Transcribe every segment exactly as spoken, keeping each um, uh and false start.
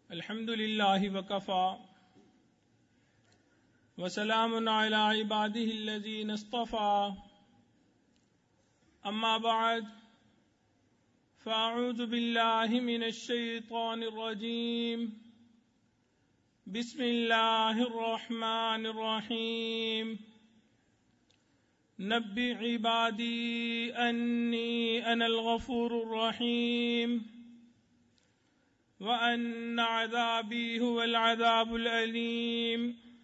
الحمد لله وكفى وسلام على عباده الذين اصطفى أما بعد فأعوذ بالله من الشيطان الرجيم بسم الله الرحمن الرحيم نبئ عبادي أني أنا الغفور الرحيم وَأَنَّ عَذَابِي هُوَ الْعَذَابُ الْأَلِيمُ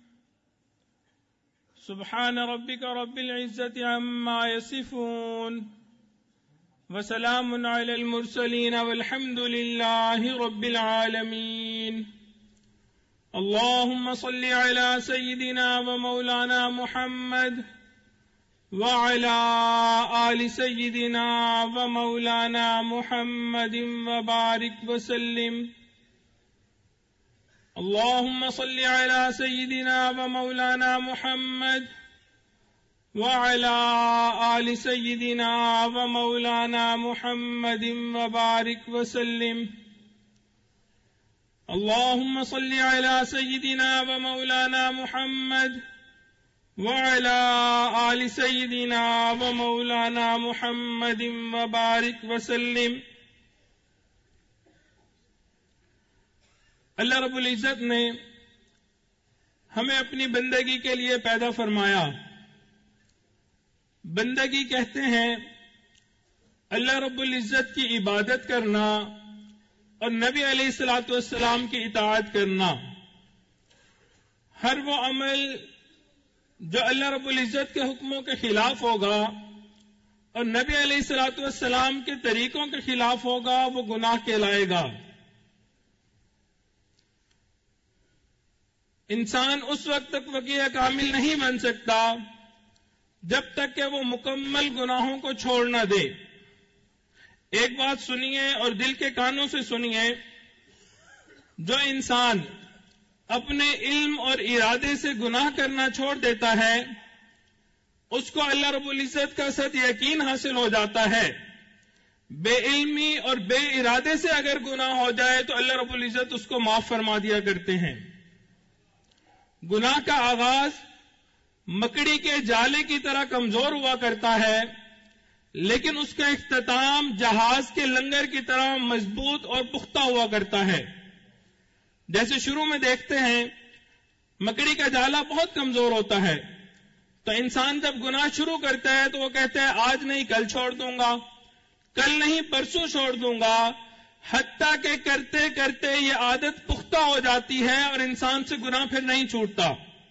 سبحان ربك رب العزة عما يصفون وسلام على المرسلين والحمد لله رب العالمين اللهم صل على سيدنا ومولانا محمد وعلى آل سيدنا ومولانا محمد وبارك وسلم اللهم صل على سيدنا ومولانا محمد وعلى آل سيدنا ومولانا محمد وبارك وسلم اللهم صل على سيدنا ومولانا محمد وعلى آل سيدنا ومولانا محمد وبارك وسلم اللہ رب العزت نے ہمیں اپنی بندگی کے لیے پیدا فرمایا. بندگی کہتے ہیں اللہ رب العزت کی عبادت کرنا اور نبی علیہ الصلوۃ والسلام کی اطاعت کرنا. ہر وہ عمل جو اللہ رب العزت کے حکموں کے خلاف ہوگا اور نبی علیہ الصلوۃ والسلام کے طریقوں کے خلاف ہوگا وہ گناہ کہلائے گا. انسان اس وقت تک وقیع کامل نہیں بن سکتا جب تک کہ وہ مکمل گناہوں کو چھوڑ نہ دے. ایک بات سنیے اور دل کے کانوں سے سنیے، جو انسان اپنے علم اور ارادے سے گناہ کرنا چھوڑ دیتا ہے اس کو اللہ رب العزت کا سچ یقین حاصل ہو جاتا ہے. بے علمی اور بے ارادے سے اگر گناہ ہو جائے تو اللہ رب العزت اس کو معاف فرما دیا کرتے ہیں. گناہ کا آغاز مکڑی کے جالے کی طرح کمزور ہوا کرتا ہے، لیکن اس کا اختتام جہاز کے لنگر کی طرح مضبوط اور پختہ ہوا کرتا ہے. جیسے شروع میں دیکھتے ہیں مکڑی کا جالا بہت کمزور ہوتا ہے، تو انسان جب گناہ شروع کرتا ہے تو وہ کہتا ہے آج نہیں کل چھوڑ دوں گا، کل نہیں پرسوں چھوڑ دوں گا، حتیٰ کہ کرتے کرتے یہ عادت پختہ ہو جاتی ہے اور انسان سے گناہ پھر نہیں چھوٹتا.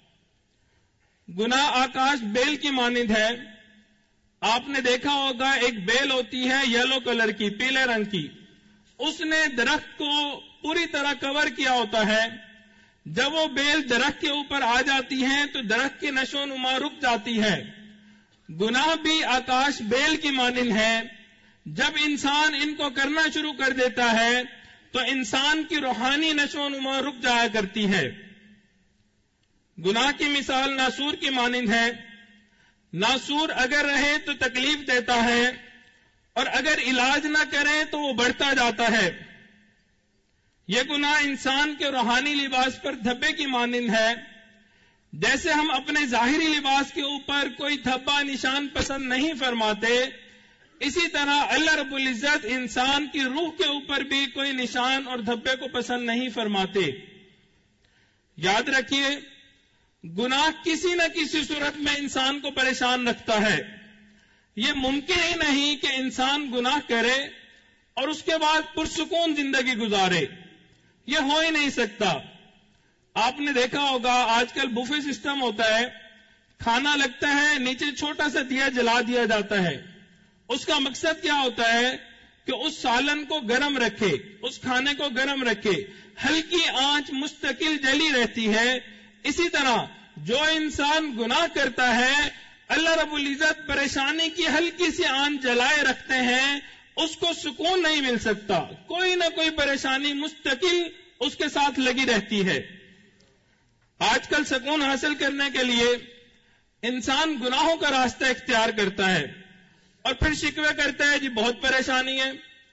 گناہ آکاش بیل کی مانند ہے. آپ نے دیکھا ہوگا ایک بیل ہوتی ہے یلو کلر کی، پیلے رنگ کی، اس نے درخت کو پوری طرح کور کیا ہوتا ہے. جب وہ بیل درخت کے اوپر آ جاتی ہیں تو درخت کی نشو و نما رک جاتی ہے. گناہ بھی آکاش بیل کی مانند ہے. جب انسان ان کو کرنا شروع کر دیتا ہے تو انسان کی روحانی نشو و نما رک جایا کرتی ہے. گناہ کی مثال ناسور کی مانند ہے. ناسور اگر رہے تو تکلیف دیتا ہے اور اگر علاج نہ کرے تو وہ بڑھتا جاتا ہے. یہ گناہ انسان کے روحانی لباس پر دھبے کی مانند ہے. جیسے ہم اپنے ظاہری لباس کے اوپر کوئی دھبا نشان پسند نہیں فرماتے، اسی طرح اللہ رب العزت انسان کی روح کے اوپر بھی کوئی نشان اور دھبے کو پسند نہیں فرماتے. یاد رکھیے گناہ کسی نہ کسی صورت میں انسان کو پریشان رکھتا ہے. یہ ممکن ہی نہیں کہ انسان گناہ کرے اور اس کے بعد پرسکون زندگی گزارے. یہ ہو ہی نہیں سکتا. آپ نے دیکھا ہوگا آج کل بوفے سسٹم ہوتا ہے، کھانا لگتا ہے نیچے چھوٹا سا دیا جلا دیا جاتا ہے. اس کا مقصد کیا ہوتا ہے کہ اس سالن کو گرم رکھے، اس کھانے کو گرم رکھے، ہلکی آنچ مستقل جلی رہتی ہے. اسی طرح جو انسان گناہ کرتا ہے اللہ رب العزت پریشانی کی ہلکی سی آنچ جلائے رکھتے ہیں، اس کو سکون نہیں مل سکتا. کوئی نہ کوئی پریشانی مستقل اس کے ساتھ لگی رہتی ہے. آج کل سکون حاصل کرنے کے لیے انسان گناہوں کا راستہ اختیار کرتا ہے اور پھر شکوے کرتا ہے جی بہت پریشانی ہے،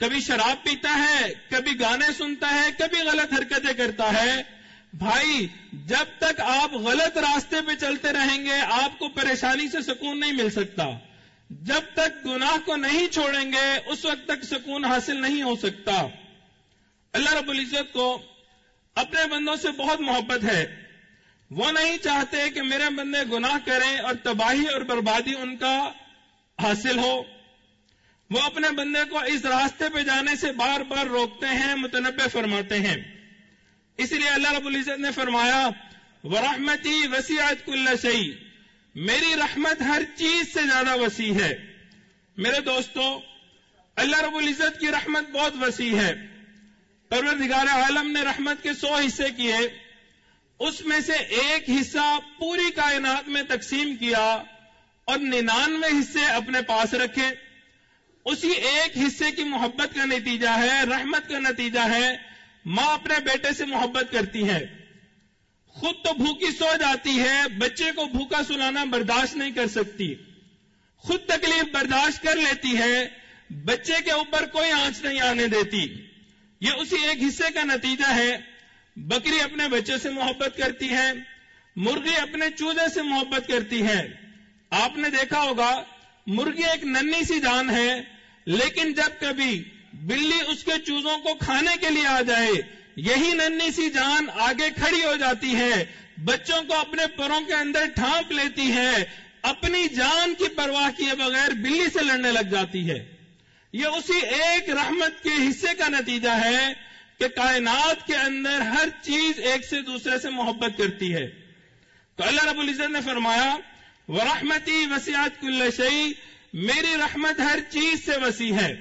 کبھی شراب پیتا ہے، کبھی گانے سنتا ہے، کبھی غلط حرکتیں کرتا ہے. بھائی جب تک آپ غلط راستے پہ چلتے رہیں گے آپ کو پریشانی سے سکون نہیں مل سکتا. جب تک گناہ کو نہیں چھوڑیں گے اس وقت تک سکون حاصل نہیں ہو سکتا. اللہ رب العزت کو اپنے بندوں سے بہت محبت ہے. وہ نہیں چاہتے کہ میرے بندے گناہ کریں اور تباہی اور بربادی ان کا حاصل ہو. وہ اپنے بندے کو اس راستے پہ جانے سے بار بار روکتے ہیں، متنبہ فرماتے ہیں. اس لیے اللہ رب العزت نے فرمایا وَرَحْمَتِي وَسِعَتْ كُلَّ شَيْءٍ، میری رحمت ہر چیز سے زیادہ وسیع ہے. میرے دوستو، اللہ رب العزت کی رحمت بہت وسیع ہے. پروردگار عالم نے رحمت کے سو حصے کیے، اس میں سے ایک حصہ پوری کائنات میں تقسیم کیا اور ننانوے حصے اپنے پاس رکھے. اسی ایک حصے کی محبت کا نتیجہ ہے، رحمت کا نتیجہ ہے. ماں اپنے بیٹے سے محبت کرتی ہے، خود تو بھوکی سو جاتی ہے، بچے کو بھوکا سلانا برداشت نہیں کر سکتی، خود تکلیف برداشت کر لیتی ہے، بچے کے اوپر کوئی آنچ نہیں آنے دیتی. یہ اسی ایک حصے کا نتیجہ ہے. بکری اپنے بچے سے محبت کرتی ہے، مرغی اپنے چوزے سے محبت کرتی ہے. آپ نے دیکھا ہوگا مرغی ایک ننھی سی جان ہے، لیکن جب کبھی بلی اس کے چوزوں کو کھانے کے لیے آ جائے یہی ننھی سی جان آگے کھڑی ہو جاتی ہے، بچوں کو اپنے پروں کے اندر ڈھانپ لیتی ہے، اپنی جان کی پرواہ کیے بغیر بلی سے لڑنے لگ جاتی ہے. یہ اسی ایک رحمت کے حصے کا نتیجہ ہے کہ کائنات کے اندر ہر چیز ایک سے دوسرے سے محبت کرتی ہے. تو اللہ رب العزت نے فرمایا وَرَحْمَتِي وَسِعَتْ كُلَّ شَيْءٍ، میری رحمت ہر چیز سے وسیع ہے.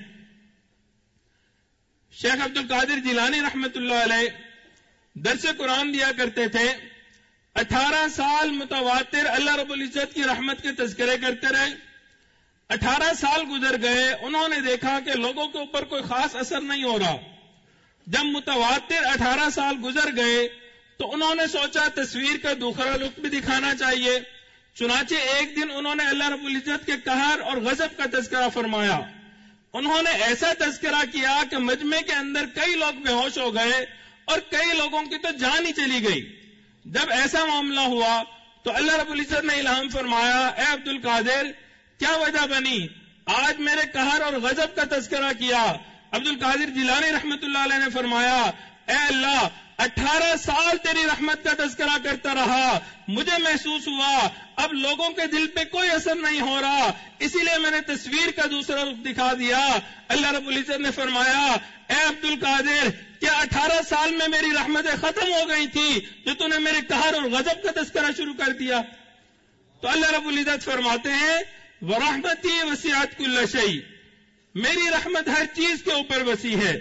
شیخ عبد القادر جیلانی رحمت اللہ علیہ درس قرآن دیا کرتے تھے. اٹھارہ سال متواتر اللہ رب العزت کی رحمت کے تذکرے کرتے رہے. اٹھارہ سال گزر گئے، انہوں نے دیکھا کہ لوگوں کے اوپر کوئی خاص اثر نہیں ہو رہا. جب متواتر اٹھارہ سال گزر گئے تو انہوں نے سوچا تصویر کا دوسرا لک بھی دکھانا چاہیے. چنانچہ ایک دن انہوں نے اللہ رب العزت کے قہر اور غضب کا تذکرہ فرمایا. انہوں نے ایسا تذکرہ کیا کہ مجمع کے اندر کئی لوگ بے ہوش ہو گئے اور کئی لوگوں کی تو جان ہی چلی گئی. جب ایسا معاملہ ہوا تو اللہ رب العزت نے الہام فرمایا اے عبد القادر کیا وجہ بنی آج میرے قہر اور غضب کا تذکرہ کیا؟ عبد القادر جیلانی رحمت اللہ علیہ نے فرمایا اے اللہ اٹھارہ سال تیری رحمت کا تذکرہ کرتا رہا، مجھے محسوس ہوا اب لوگوں کے دل پہ کوئی اثر نہیں ہو رہا، اسی لیے میں نے تصویر کا دوسرا رخ دکھا دیا. اللہ رب العزت نے فرمایا اے عبد القادر کیا اٹھارہ سال میں میری رحمتیں ختم ہو گئی تھی جو تو نے میرے قہر اور غضب کا تذکرہ شروع کر دیا؟ تو اللہ رب العزت فرماتے ہیں وَرَحْمَتِي وَسِعَتْ كُلَّ شَيْءٍ، میری رحمت ہر چیز کے اوپر وسیع ہے.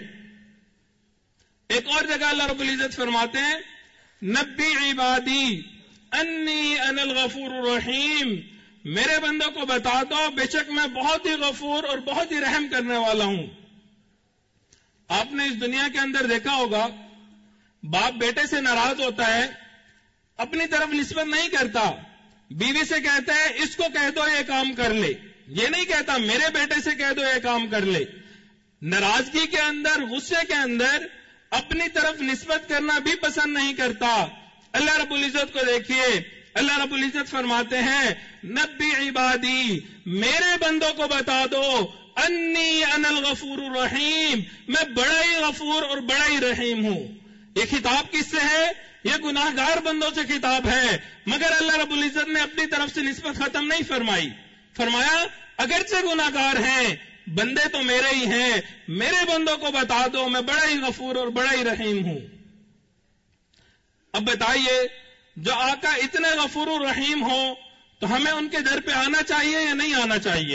ایک اور جگہ اللہ رب العزت فرماتے ہیں نبی عبادی انی انا الغفور الرحیم، میرے بندوں کو بتا دو بے شک میں بہت ہی غفور اور بہت ہی رحم کرنے والا ہوں. آپ نے اس دنیا کے اندر دیکھا ہوگا باپ بیٹے سے ناراض ہوتا ہے، اپنی طرف نسبت نہیں کرتا، بیوی سے کہتا ہے اس کو کہہ دو یہ کام کر لے، یہ نہیں کہتا میرے بیٹے سے کہہ دو یہ کام کر لے. ناراضگی کے اندر غصے کے اندر اپنی طرف نسبت کرنا بھی پسند نہیں کرتا. اللہ رب العزت کو دیکھیے، اللہ رب العزت فرماتے ہیں نبی عبادی میرے بندوں کو بتا دو انی انا الغفور الرحیم، میں بڑا ہی غفور اور بڑا ہی رحیم ہوں. یہ خطاب کس سے ہے؟ یہ گناہگار بندوں سے خطاب ہے، مگر اللہ رب العزت نے اپنی طرف سے نسبت ختم نہیں فرمائی. فرمایا اگرچہ گناہگار ہیں بندے تو میرے ہی ہیں، میرے بندوں کو بتا دو میں بڑا ہی غفور اور بڑا ہی رحیم ہوں. اب بتائیے جو آقا اتنے غفور و رحیم ہو تو ہمیں ان کے در پہ آنا چاہیے یا نہیں آنا چاہیے؟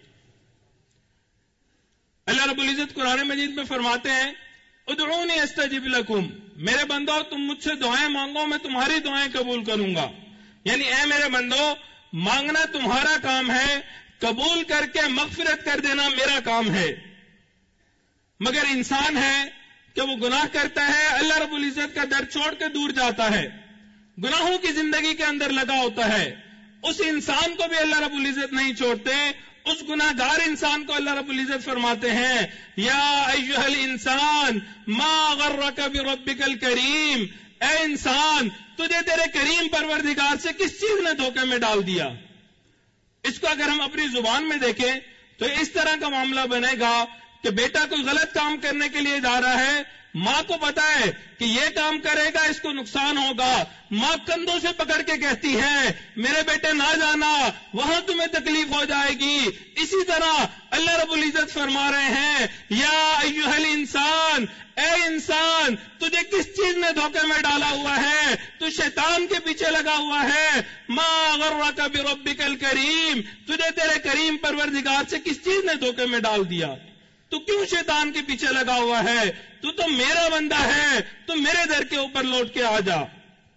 اللہ رب العزت قرآن مجید میں فرماتے ہیں ادعونی استجب لکم، میرے بندو تم مجھ سے دعائیں مانگو میں تمہاری دعائیں قبول کروں گا. یعنی اے میرے بندو مانگنا تمہارا کام ہے، قبول کر کے مغفرت کر دینا میرا کام ہے. مگر انسان ہے کہ وہ گناہ کرتا ہے، اللہ رب العزت کا در چھوڑ کے دور جاتا ہے، گناہوں کی زندگی کے اندر لگا ہوتا ہے. اس انسان کو بھی اللہ رب العزت نہیں چھوڑتے، اس گناہگار انسان کو اللہ رب العزت فرماتے ہیں یا ایھا الانسان ما غرک بربک الکریم، اے انسان تجھے تیرے کریم پروردگار سے کس چیز نے دھوکے میں ڈال دیا۔ اس کو اگر ہم اپنی زبان میں دیکھیں تو اس طرح کا معاملہ بنے گا کہ بیٹا کوئی غلط کام کرنے کے لیے جا رہا ہے، ماں کو پتا ہے کہ یہ کام کرے گا اس کو نقصان ہوگا، ماں کندھوں سے پکڑ کے کہتی ہے میرے بیٹے نہ جانا، وہاں تمہیں تکلیف ہو جائے گی۔ اسی طرح اللہ رب العزت فرما رہے ہیں یا ایھا الانسان، اے انسان تجھے کس چیز نے دھوکے میں ڈالا ہوا ہے، تو شیطان کے پیچھے لگا ہوا ہے۔ ما غرک بربک الکریم، تجھے تیرے کریم پروردگار سے کس چیز نے دھوکے میں ڈال دیا، تو کیوں شیطان کے پیچھے لگا ہوا ہے، تو تو میرا بندہ ہے، تو میرے در کے اوپر لوٹ کے آ جا۔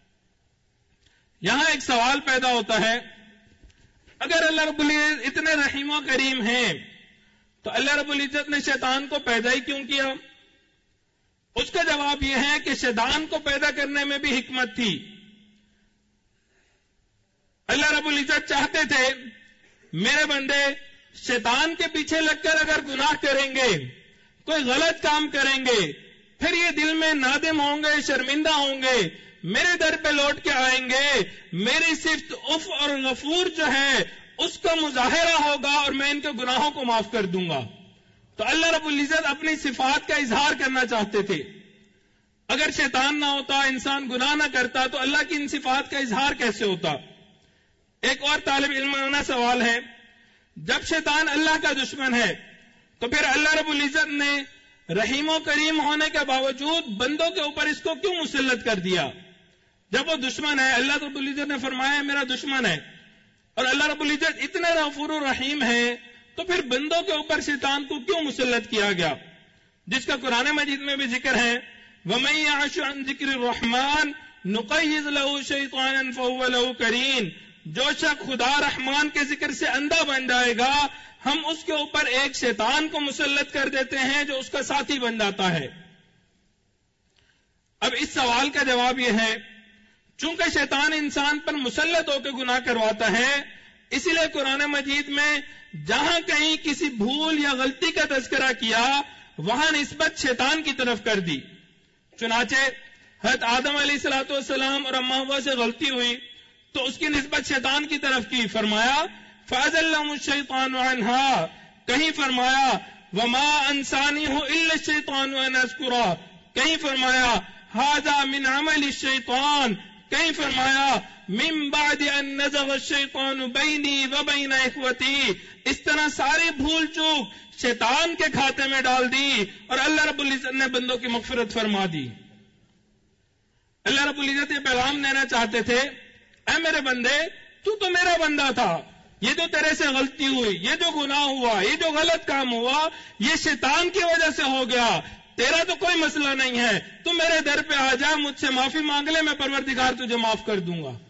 یہاں ایک سوال پیدا ہوتا ہے، اگر اللہ رب العزت اتنے رحیم و کریم ہیں تو اللہ رب العزت نے شیطان کو پیدا ہی کیوں کیا؟ اس کا جواب یہ ہے کہ شیطان کو پیدا کرنے میں بھی حکمت تھی۔ اللہ رب العزت چاہتے تھے میرے بندے شیطان کے پیچھے لگ کر اگر گناہ کریں گے، کوئی غلط کام کریں گے، پھر یہ دل میں نادم ہوں گے، شرمندہ ہوں گے، میرے در پہ لوٹ کے آئیں گے، میری صفت اف اور غفور جو ہے اس کا مظاہرہ ہوگا اور میں ان کے گناہوں کو معاف کر دوں گا۔ تو اللہ رب العزت اپنی صفات کا اظہار کرنا چاہتے تھے۔ اگر شیطان نہ ہوتا، انسان گناہ نہ کرتا، تو اللہ کی ان صفات کا اظہار کیسے ہوتا؟ ایک اور طالب علمانہ سوال ہے، جب شیطان اللہ کا دشمن ہے تو پھر اللہ رب العزت نے رحیم و کریم ہونے کے باوجود بندوں کے اوپر اس کو کیوں مسلط کر دیا؟ جب وہ دشمن ہے، اللہ رب العزت نے فرمایا میرا دشمن ہے، اور اللہ رب العزت اتنے غفور و رحیم ہے، تو پھر بندوں کے اوپر شیطان کو کیوں مسلط کیا گیا؟ جس کا قرآن مجید میں بھی ذکر ہے وَمَن يَعْشُ عَن ذِكْرِ الرَّحْمَٰنِ نُقَيِّضْ لَهُ شَيْطَانًا فَهُوَ لَهُ قَرِينٌ، جو شخص خدا رحمان کے ذکر سے اندھا بن جائے گا، ہم اس کے اوپر ایک شیطان کو مسلط کر دیتے ہیں جو اس کا ساتھی بن جاتا ہے۔ اب اس سوال کا جواب یہ ہے، چونکہ شیطان انسان پر مسلط ہو کے گناہ کرواتا ہے، اسی لیے قرآن مجید میں جہاں کہیں کسی بھول یا غلطی کا تذکرہ کیا، وہاں نسبت شیطان کی طرف کر دی۔ چنانچہ حضرت آدم علیہ الصلوۃ والسلام اور اما حوا سے غلطی ہوئی تو اس کی نسبت شیطان کی طرف کی، فرمایا فَأَزَلَّهُمُ الشَّيْطَانُ عَنْهَا، کہیں فرمایا وَمَا أَنسَانِهُ إِلَّا الشَّيْطَانُ أَنْ أَذْكُرَهُ، کہیں فرمایا هَذَا مِنْ عَمَلِ الشَّيْطَانِ، کہیں فرمایا مِنْ بَعْدِ أَنْ نَزَغَ الشَّيْطَانُ بَيْنِي وَبَيْنَ إِخْوَتِي، اس طرح ساری بھول چوک شیطان کے کھاتے میں ڈال دی اور اللہ رب العزت نے بندوں کی مغفرت فرما دی۔ اللہ رب العزت یہ پیغام دینا چاہتے تھے، اے میرے بندے تو تو میرا بندہ تھا، یہ جو تیرے سے غلطی ہوئی، یہ جو گناہ ہوا، یہ جو غلط کام ہوا، یہ شیطان کی وجہ سے ہو گیا، تیرا تو کوئی مسئلہ نہیں ہے، تو میرے در پہ آ جا، مجھ سے معافی مانگ لے، میں پروردگار تجھے معاف کر دوں گا۔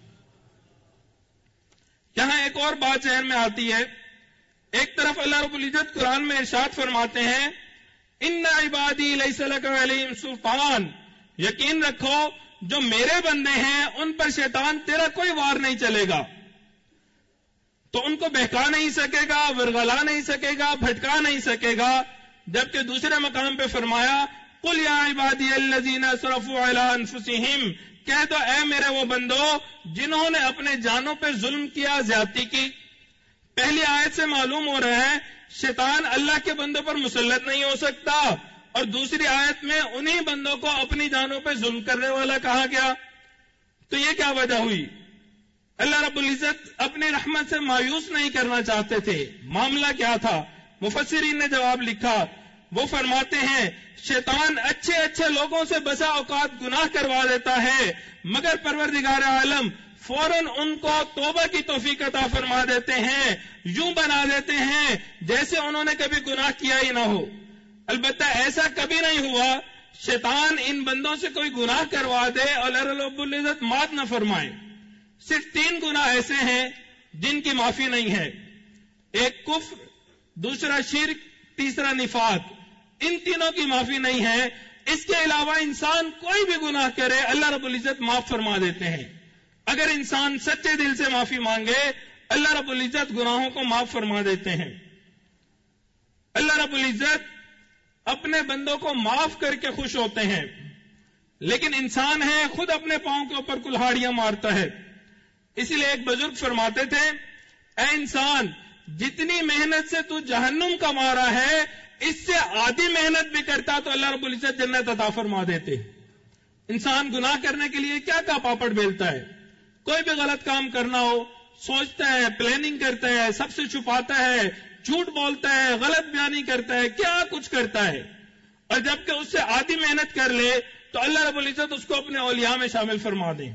یہاں ایک اور بات ذہن میں آتی ہے، ایک طرف اللہ رب العزت قرآن میں ارشاد فرماتے ہیں ان عبادی لیس لک علیہم سلطان، یقین رکھو جو میرے بندے ہیں ان پر شیطان تیرا کوئی وار نہیں چلے گا، تو ان کو بہکا نہیں سکے گا، ورغلا نہیں سکے گا، بھٹکا نہیں سکے گا۔ جبکہ دوسرے مقام پہ فرمایا قل یا عبادی الذین اسرفوا علی انفسہم، کہہ دو اے میرے وہ بندو جنہوں نے اپنے جانوں پہ ظلم کیا، زیادتی کی۔ پہلی آیت سے معلوم ہو رہا ہے شیطان اللہ کے بندوں پر مسلط نہیں ہو سکتا، اور دوسری آیت میں انہی بندوں کو اپنی جانوں پہ ظلم کرنے والا کہا گیا۔ تو یہ کیا وجہ ہوئی؟ اللہ رب العزت اپنی رحمت سے مایوس نہیں کرنا چاہتے تھے۔ معاملہ کیا تھا؟ مفسرین نے جواب لکھا، وہ فرماتے ہیں شیطان اچھے اچھے لوگوں سے بسا اوقات گناہ کروا دیتا ہے، مگر پروردگار عالم فوراً ان کو توبہ کی توفیق عطا فرما دیتے ہیں، یوں بنا دیتے ہیں جیسے انہوں نے کبھی گناہ کیا ہی نہ ہو۔ البتہ ایسا کبھی نہیں ہوا شیطان ان بندوں سے کوئی گناہ کروا دے اور اللہ رب العزت معاف نہ فرمائے۔ صرف تین گناہ ایسے ہیں جن کی معافی نہیں ہے، ایک کفر، دوسرا شرک، تیسرا نفاق، ان تینوں کی معافی نہیں ہے۔ اس کے علاوہ انسان کوئی بھی گناہ کرے اللہ رب العزت معاف فرما دیتے ہیں۔ اگر انسان سچے دل سے معافی مانگے اللہ رب العزت گناہوں کو معاف فرما دیتے ہیں۔ اللہ رب العزت اپنے بندوں کو معاف کر کے خوش ہوتے ہیں، لیکن انسان ہے خود اپنے پاؤں کے اوپر کلہاڑیاں مارتا ہے. اسی لیے ایک بزرگ فرماتے تھے، اے انسان جتنی محنت سے تو جہنم کا مارا ہے، اس سے آدھی محنت بھی کرتا تو اللہ رب العزت جنت عطا فرما دیتے. انسان گناہ کرنے کے لیے کیا کیا پاپڑ بیلتا ہے. کوئی بھی غلط کام کرنا ہو سوچتا ہے، پلاننگ کرتا ہے، سب سے چھپاتا ہے، جھوٹ بولتا ہے، غلط بیانی کرتا ہے، کیا کچھ کرتا ہے. اور جبکہ اس سے آدھی محنت کر لے تو اللہ رب العزت اس کو اپنے اولیاء میں شامل فرما دیں.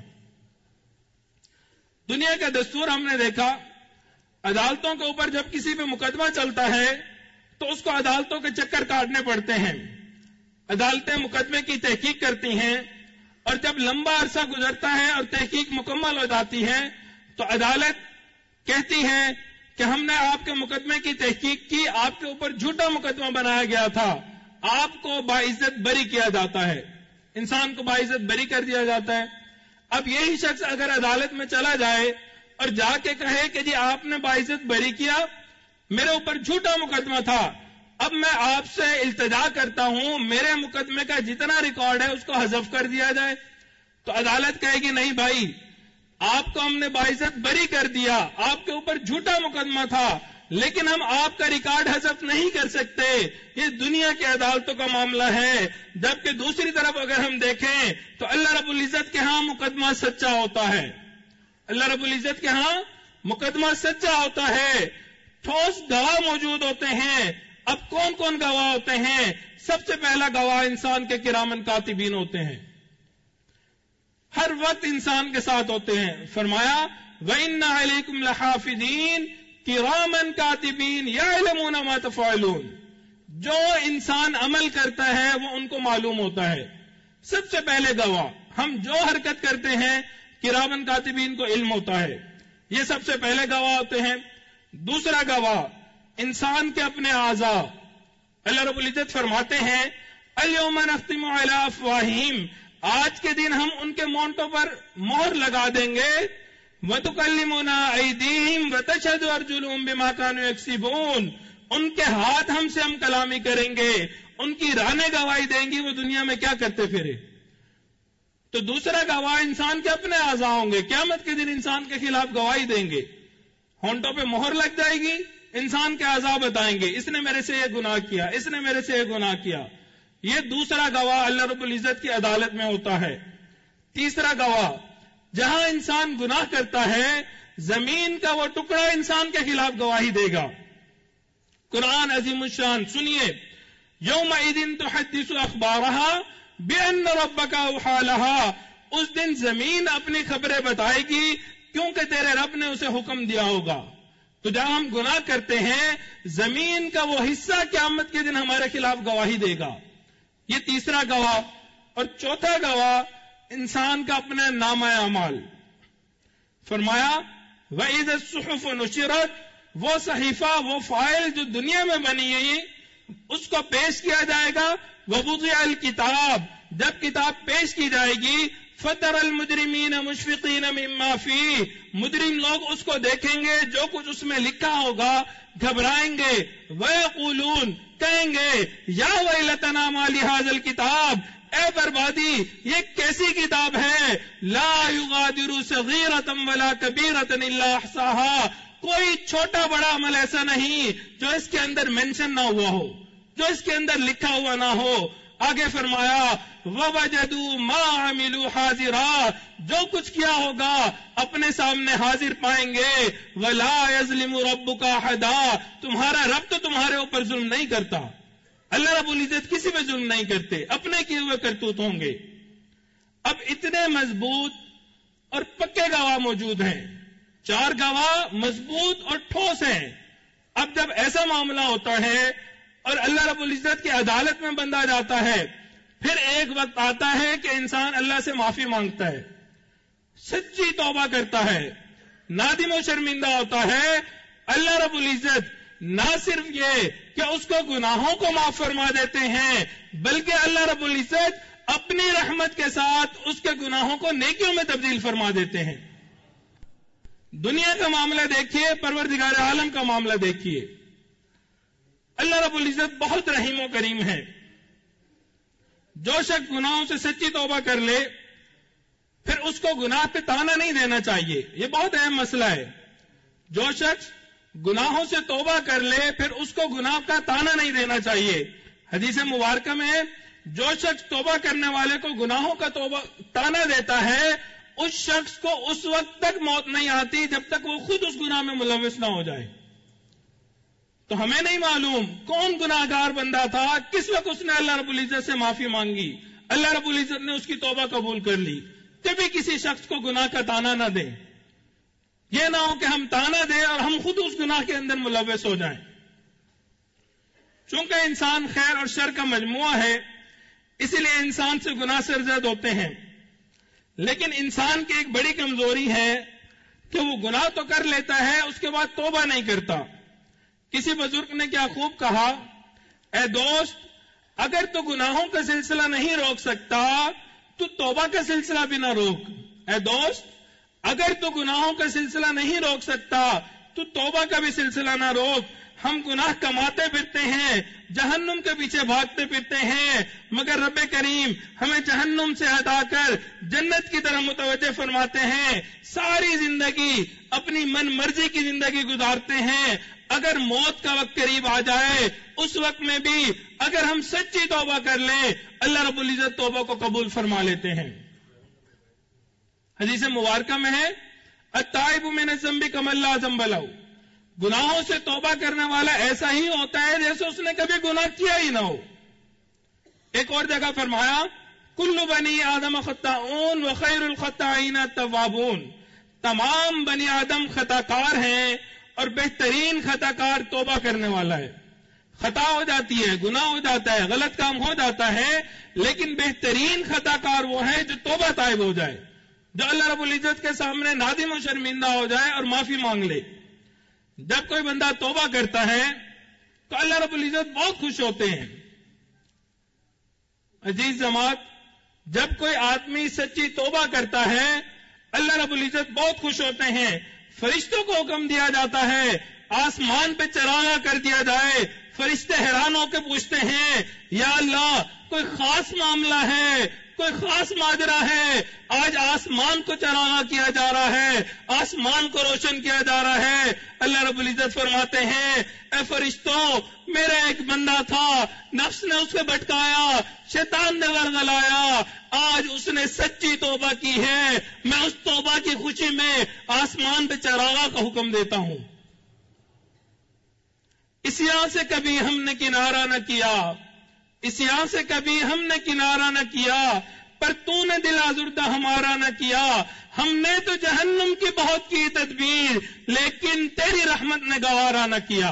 دنیا کا دستور ہم نے دیکھا، عدالتوں کے اوپر جب کسی پہ مقدمہ چلتا ہے تو اس کو عدالتوں کے چکر کاٹنے پڑتے ہیں. عدالتیں مقدمے کی تحقیق کرتی ہیں، اور جب لمبا عرصہ گزرتا ہے اور تحقیق مکمل ہو جاتی ہے تو عدالت کہتی ہے کہ ہم نے آپ کے مقدمے کی تحقیق کی، آپ کے اوپر جھوٹا مقدمہ بنایا گیا تھا، آپ کو باعزت بری کیا جاتا ہے. انسان کو باعزت بری کر دیا جاتا ہے. اب یہی شخص اگر عدالت میں چلا جائے اور جا کے کہے کہ جی آپ نے باعزت بری کیا، میرے اوپر جھوٹا مقدمہ تھا، اب میں آپ سے التجا کرتا ہوں میرے مقدمے کا جتنا ریکارڈ ہے اس کو حذف کر دیا جائے، تو عدالت کہے گی نہیں بھائی، آپ کو ہم نے باعزت بری کر دیا، آپ کے اوپر جھوٹا مقدمہ تھا، لیکن ہم آپ کا ریکارڈ حذف نہیں کر سکتے. یہ دنیا کی عدالتوں کا معاملہ ہے. جبکہ دوسری طرف اگر ہم دیکھیں تو اللہ رب العزت کے ہاں مقدمہ سچا ہوتا ہے. اللہ رب العزت کے ہاں مقدمہ سچا ہوتا ہے. ٹھوس گواہ موجود ہوتے ہیں. اب کون کون گواہ ہوتے ہیں؟ سب سے پہلا گواہ انسان کے کرامن کاتبین ہوتے ہیں، ہر وقت انسان کے ساتھ ہوتے ہیں. فرمایا وَإِنَّ عَلَيْكُمْ لَحَافِظِينَ کِرَامًا کاتبین یعلمون ما تفعلون. جو انسان عمل کرتا ہے وہ ان کو معلوم ہوتا ہے. سب سے پہلے گواہ، ہم جو حرکت کرتے ہیں کرامن کاتبین کو علم ہوتا ہے. یہ سب سے پہلے گواہ ہوتے ہیں. دوسرا گواہ انسان کے اپنے اعضاء. اللہ رب العزت فرماتے ہیں الیوم نختم علی افواہہم، آج کے دن ہم ان کے مونٹوں پر مہر لگا دیں گے. وَتُكَلِّمُنَا أَيْدِيهِمْ وَتَشْهَدُ أَرْجُلُهُمْ بِمَا كَانُوا يَكْسِبُونَ. ان کے ہاتھ ہم سے ہم کلامی کریں گے، ان کی رانیں گواہی دیں گی وہ دنیا میں کیا کرتے پھرے. تو دوسرا گواہ انسان کے اپنے اعضاء ہوں گے، قیامت کے دن انسان کے خلاف گواہی دیں گے. ہونٹوں پہ مہر لگ جائے گی، انسان کے اعضاء بتائیں گے اس نے میرے سے یہ گناہ کیا، اس نے میرے سے یہ گناہ کیا. یہ دوسرا گواہ اللہ رب العزت کی عدالت میں ہوتا ہے. تیسرا گواہ، جہاں انسان گناہ کرتا ہے زمین کا وہ ٹکڑا انسان کے خلاف گواہی دے گا. قرآن عظیم الشان سنیے، یومئذ تحدث اخبارها بان ربک اوحی لها. اس دن زمین اپنی خبریں بتائے گی کیونکہ تیرے رب نے اسے حکم دیا ہوگا. تو جب ہم گناہ کرتے ہیں زمین کا وہ حصہ قیامت کے دن ہمارے خلاف گواہی دے گا. یہ تیسرا گواہ. اور چوتھا گواہ انسان کا اپنا نامہ اعمال. فرمایا وَإِذَا الصُّحُفُ نُشِرَتْ، وہ صحیفہ، وہ فائل جو دنیا میں بنی ہے اس کو پیش کیا جائے گا. وَوُضِعَ الْكِتَابُ، جب کتاب پیش کی جائے گی فَتَرَى الْمُجْرِمِينَ مُشْفِقِينَ مِمَّا فِيهِ، مجرم لوگ اس کو دیکھیں گے، جو کچھ اس میں لکھا ہوگا گھبرائیں گے. وَيَقُولُونَ، کہیں گے یا وَيْلَتَنَا مَا لِهَذَا الْكِتَابِ، اے بربادی یہ کیسی کتاب ہے. لا یغادر صغیرۃ ولا کبیرۃ الا احصاها، کوئی چھوٹا بڑا عمل ایسا نہیں جو اس کے اندر مینشن نہ ہوا ہو، جو اس کے اندر لکھا ہوا نہ ہو. آگے فرمایا وَوَجَدُوا مَا عَمِلُوا حَاضِرًا، جو کچھ کیا ہوگا اپنے سامنے حاضر پائیں گے. وَلَا يَظْلِمُ رَبُّكَ أَحَدًا، تمہارا رب تو تمہارے اوپر ظلم نہیں کرتا. اللہ رب العزت کسی پہ ظلم نہیں کرتے، اپنے کیے ہوئے کرتوت ہوں گے. اب اتنے مضبوط اور پکے گواہ موجود ہیں، چار گواہ مضبوط اور ٹھوس ہیں. اب جب ایسا معاملہ ہوتا ہے اور اللہ رب العزت کی عدالت میں بندہ جاتا ہے، پھر ایک وقت آتا ہے کہ انسان اللہ سے معافی مانگتا ہے، سچی توبہ کرتا ہے، نادم و شرمندہ ہوتا ہے. اللہ رب العزت نہ صرف یہ کہ اس کو گناہوں کو معاف فرما دیتے ہیں، بلکہ اللہ رب العزت اپنی رحمت کے ساتھ اس کے گناہوں کو نیکیوں میں تبدیل فرما دیتے ہیں. دنیا کا معاملہ دیکھیے، پروردگار عالم کا معاملہ دیکھیے. اللہ رب العزت بہت رحیم و کریم ہے. جو شخص گناہوں سے سچی توبہ کر لے پھر اس کو گناہ پہ تانا نہیں دینا چاہیے. یہ بہت اہم مسئلہ ہے. جو شخص گناہوں سے توبہ کر لے پھر اس کو گناہ کا تانا نہیں دینا چاہیے. حدیث مبارکہ میں جو شخص توبہ کرنے والے کو گناہوں کا توبہ تانا دیتا ہے اس شخص کو اس وقت تک موت نہیں آتی جب تک وہ خود اس گناہ میں ملوث نہ ہو جائے. تو ہمیں نہیں معلوم کون گناہ گار بندہ تھا, کس وقت اس نے اللہ رب العزت سے معافی مانگی, اللہ رب العزت نے اس کی توبہ قبول کر لی. کبھی کسی شخص کو گناہ کا تانا نہ دیں. یہ نہ ہو کہ ہم تانا دیں اور ہم خود اس گناہ کے اندر ملوث ہو جائیں. چونکہ انسان خیر اور شر کا مجموعہ ہے اسی لیے انسان سے گناہ سرزد ہوتے ہیں. لیکن انسان کی ایک بڑی کمزوری ہے کہ وہ گناہ تو کر لیتا ہے اس کے بعد توبہ نہیں کرتا. کسی بزرگ نے کیا خوب کہا, اے دوست اگر تو گناہوں کا سلسلہ نہیں روک سکتا تو توبہ کا سلسلہ بھی نہ روک. اے دوست اگر تو گناہوں کا سلسلہ نہیں روک سکتا تو توبہ کا بھی سلسلہ نہ روک. ہم گناہ کماتے پھرتے ہیں, جہنم کے پیچھے بھاگتے پھرتے ہیں, مگر رب کریم ہمیں جہنم سے ہٹا کر جنت کی طرف متوجہ فرماتے ہیں. ساری زندگی اپنی من مرضی کی زندگی گزارتے ہیں. اگر موت کا وقت قریب آ جائے اس وقت میں بھی اگر ہم سچی توبہ کر لیں اللہ رب العزت توبہ کو قبول فرما لیتے ہیں. حدیث مبارکہ میں ہے التائب من الذنب کمن لا ذنب له, گناہوں سے توبہ کرنے والا ایسا ہی ہوتا ہے جیسے اس نے کبھی گناہ کیا ہی نہ ہو. ایک اور جگہ فرمایا کل بنی آدم خطاؤن وخیر الخطائین التوابون, تمام بنی آدم خطا کار ہیں اور بہترین خطا کار توبہ کرنے والا ہے. خطا ہو جاتی ہے, گناہ ہو جاتا ہے, غلط کام ہو جاتا ہے, لیکن بہترین خطا کار وہ ہے جو توبہ طائب ہو جائے, جو اللہ رب العزت کے سامنے نادم و شرمندہ ہو جائے اور معافی مانگ لے. جب کوئی بندہ توبہ کرتا ہے تو اللہ رب العزت بہت خوش ہوتے ہیں. عزیز جماعت, جب کوئی آدمی سچی توبہ کرتا ہے اللہ رب العزت بہت خوش ہوتے ہیں. فرشتوں کو حکم دیا جاتا ہے آسمان پہ چراغاں کر دیا جائے. فرشتے حیران ہو کے پوچھتے ہیں یا اللہ کوئی خاص معاملہ ہے, کوئی خاص ماجرا ہے, آج آسمان کو چراغاں کیا جا رہا ہے, آسمان کو روشن کیا جا رہا ہے. اللہ رب العزت فرماتے ہیں اے فرشتوں میرا ایک بندہ تھا, نفس نے اس کو بھٹکایا, شیطان نے ورغلایا, آج اس نے سچی توبہ کی ہے, میں اس توبہ کی خوشی میں آسمان پہ چراغاں کا حکم دیتا ہوں. اس یہاں سے کبھی ہم نے کنارہ نہ کیا, اس یہاں سے کبھی ہم نے کنارہ نہ کیا, پر تو نے دل آزردہ ہمارا نہ کیا. ہم نے تو جہنم کی بہت کی تدبیر لیکن تیری رحمت نے گوارا نہ کیا.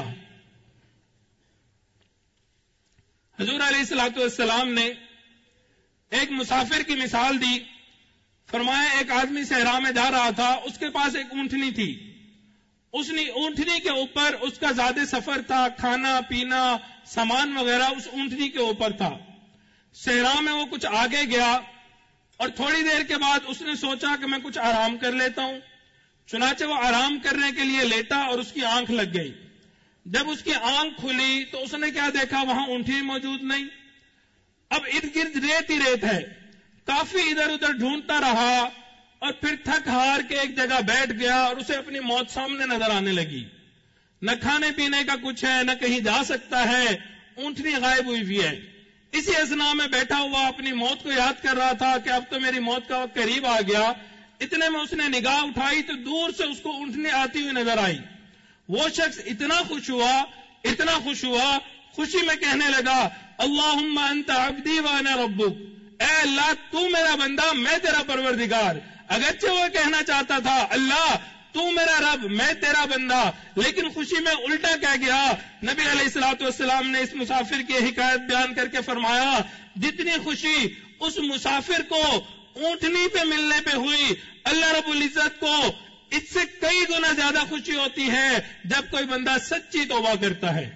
حضور علیہ الصلوۃ والسلام نے ایک مسافر کی مثال دی. فرمایا ایک آدمی صحرا میں جا رہا تھا, اس کے پاس ایک اونٹنی تھی. اس نے اونٹنی کے اوپر اس کا زیادہ سفر تھا, کھانا پینا سامان وغیرہ اس اونٹنی کے اوپر تھا. صحرا میں وہ کچھ آگے گیا اور تھوڑی دیر کے بعد اس نے سوچا کہ میں کچھ آرام کر لیتا ہوں. چنانچہ وہ آرام کرنے کے لیے لیٹا اور اس کی آنکھ لگ گئی. جب اس کی آنکھ کھلی تو اس نے کیا دیکھا, وہاں اونٹنی موجود نہیں. اب ارد گرد ریت ہی ریت ہے. کافی ادھر ادھر ڈھونڈتا رہا اور پھر تھک ہار کے ایک جگہ بیٹھ گیا اور اسے اپنی موت سامنے نظر آنے لگی. نہ کھانے پینے کا کچھ ہے, نہ کہیں جا سکتا ہے, اونٹنی غائب ہوئی ہوئی ہے. اسی اثنا میں بیٹھا ہوا اپنی موت کو یاد کر رہا تھا کہ اب تو میری موت کا وقت قریب آ گیا. اتنے میں اس نے نگاہ اٹھائی تو دور سے اس کو اونٹنی آتی ہوئی نظر آئی. وہ شخص اتنا خوش ہوا, اتنا خوش ہوا, خوشی میں کہنے لگا اللہم انت عبدی وانا ربک, اے اللہ تو میرا بندہ میں تیرا پروردگار. اگرچہ وہ کہنا چاہتا تھا اللہ تو میرا رب میں تیرا بندہ, لیکن خوشی میں الٹا کہہ گیا. نبی علیہ الصلوۃ والسلام نے اس مسافر کی حکایت بیان کر کے فرمایا جتنی خوشی اس مسافر کو اونٹنی پہ ملنے پہ ہوئی, اللہ رب العزت کو اس سے کئی گنا زیادہ خوشی ہوتی ہے جب کوئی بندہ سچی توبہ کرتا ہے.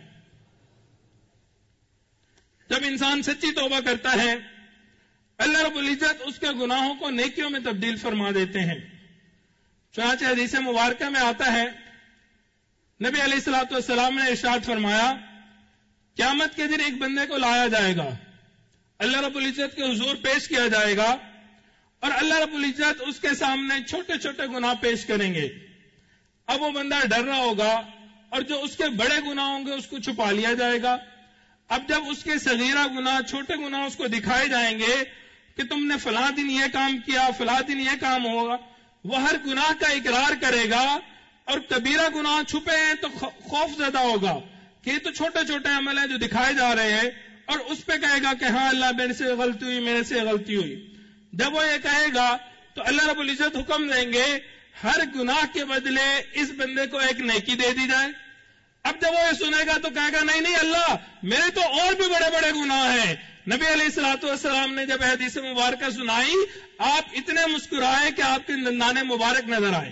جب انسان سچی توبہ کرتا ہے اللہ رب العزت اس کے گناہوں کو نیکیوں میں تبدیل فرما دیتے ہیں. چنانچہ حدیث مبارکہ میں آتا ہے نبی علیہ الصلوۃ والسلام نے ارشاد فرمایا قیامت کے دن ایک بندے کو لایا جائے گا, اللہ رب العزت کے حضور پیش کیا جائے گا, اور اللہ رب العزت اس کے سامنے چھوٹے چھوٹے گناہ پیش کریں گے. اب وہ بندہ ڈر رہا ہوگا, اور جو اس کے بڑے گناہ ہوں گے اس کو چھپا لیا جائے گا. اب جب اس کے صغیرہ گناہ, چھوٹے گناہ اس کو دکھائے جائیں گے کہ تم نے فلاں دن یہ کام کیا, فلاں دن یہ کام ہوگا, وہ ہر گناہ کا اقرار کرے گا, اور کبیرہ گناہ چھپے ہیں تو خوف زدہ ہوگا کہ یہ تو چھوٹے چھوٹے عمل ہیں جو دکھائے جا رہے ہیں, اور اس پہ کہے گا کہ ہاں اللہ میرے سے غلطی ہوئی, میرے سے غلطی ہوئی. جب وہ یہ کہے گا تو اللہ رب العزت حکم دیں گے ہر گناہ کے بدلے اس بندے کو ایک نیکی دے دی جائے. اب جب وہ یہ سنے گا تو کہے گا نہیں نہیں اللہ, میرے تو اور بھی بڑے بڑے گناہ ہیں. نبی علیہ الصلوۃ والسلام نے جب حدیث مبارکہ سنائی, آپ اتنے مسکرائے کہ آپ کے دندان مبارک نظر آئے.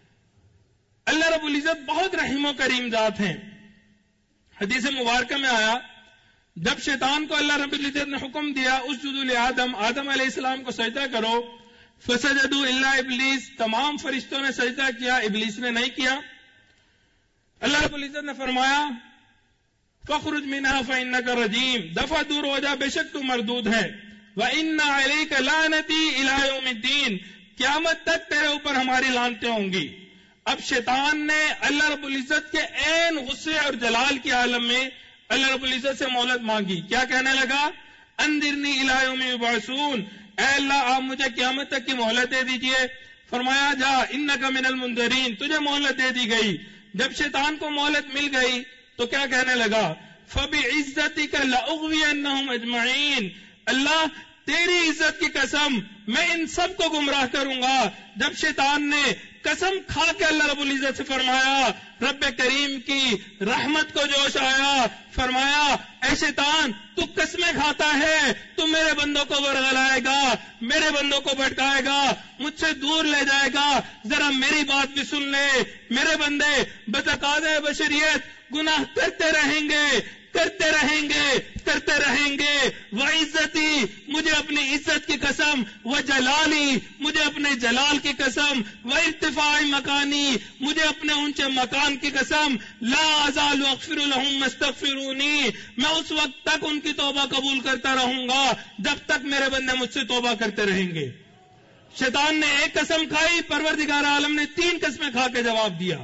اللہ رب العزت بہت رحیم و کریم ذات ہیں. حدیث مبارکہ میں آیا, جب شیطان کو اللہ رب العزت نے حکم دیا اسجدوا لآدم, آدم علیہ السلام کو سجدہ کرو, فسجدوا الا ابلیس, تمام فرشتوں نے سجدہ کیا, ابلیس نے نہیں کیا. اللہ رب العزت نے فرمایا فخرج منها فإنك رجیم, دفع دور ہو جا, بے شک تو مردود ہے. وإن عليك لعنتي إلى يوم الدین, قیامت تک تیرے اوپر ہماری لعنتیں ہوں گی. اب شیطان نے اللہ رب العزت کے عین غصے اور جلال کے عالم میں اللہ رب العزت سے مہلت مانگی. کیا کہنے لگا؟ انذرنی الی یوم یبعثون, اے اللہ آپ مجھے قیامت تک کی مہلت دے دیجئے. فرمایا جا انک من المنذرین, تجھے مہلت دے دی گئی. جب شیطان کو مہلت مل گئی تو کیا کہنے لگا؟ فبعزتک لاغوینہم اجمعین, اللہ تیری عزت کی قسم میں ان سب کو گمراہ کروں گا. جب شیطان نے قسم کھا کے اللہ رب العزت سے فرمایا, رب کریم کی رحمت کو جوش آیا, فرمایا اے شیطان تو قسمیں کھاتا ہے, تو میرے بندوں کو ورغلائے گا, میرے بندوں کو بھٹکائے گا, مجھ سے دور لے جائے گا. ذرا میری بات بھی سن لے, میرے بندے بتقاضۂ بشریت گناہ کرتے رہیں گے, کرتے رہیں گے, کرتے رہیں گے. وعزتی, مجھے اپنی عزت کی قسم, وجلالی, مجھے اپنے جلال کی قسم, وارتفاع مکانی, مجھے اپنے اونچے مکان کی قسم, لا ازال اغفر لهم استغفرونی, میں اس وقت تک ان کی توبہ قبول کرتا رہوں گا جب تک میرے بندے مجھ سے توبہ کرتے رہیں گے. شیطان نے ایک قسم کھائی, پروردگار عالم نے تین قسمیں کھا کے جواب دیا.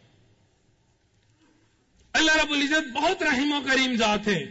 اللہ رب العزت بہت رحیم و کریم ذات ہے.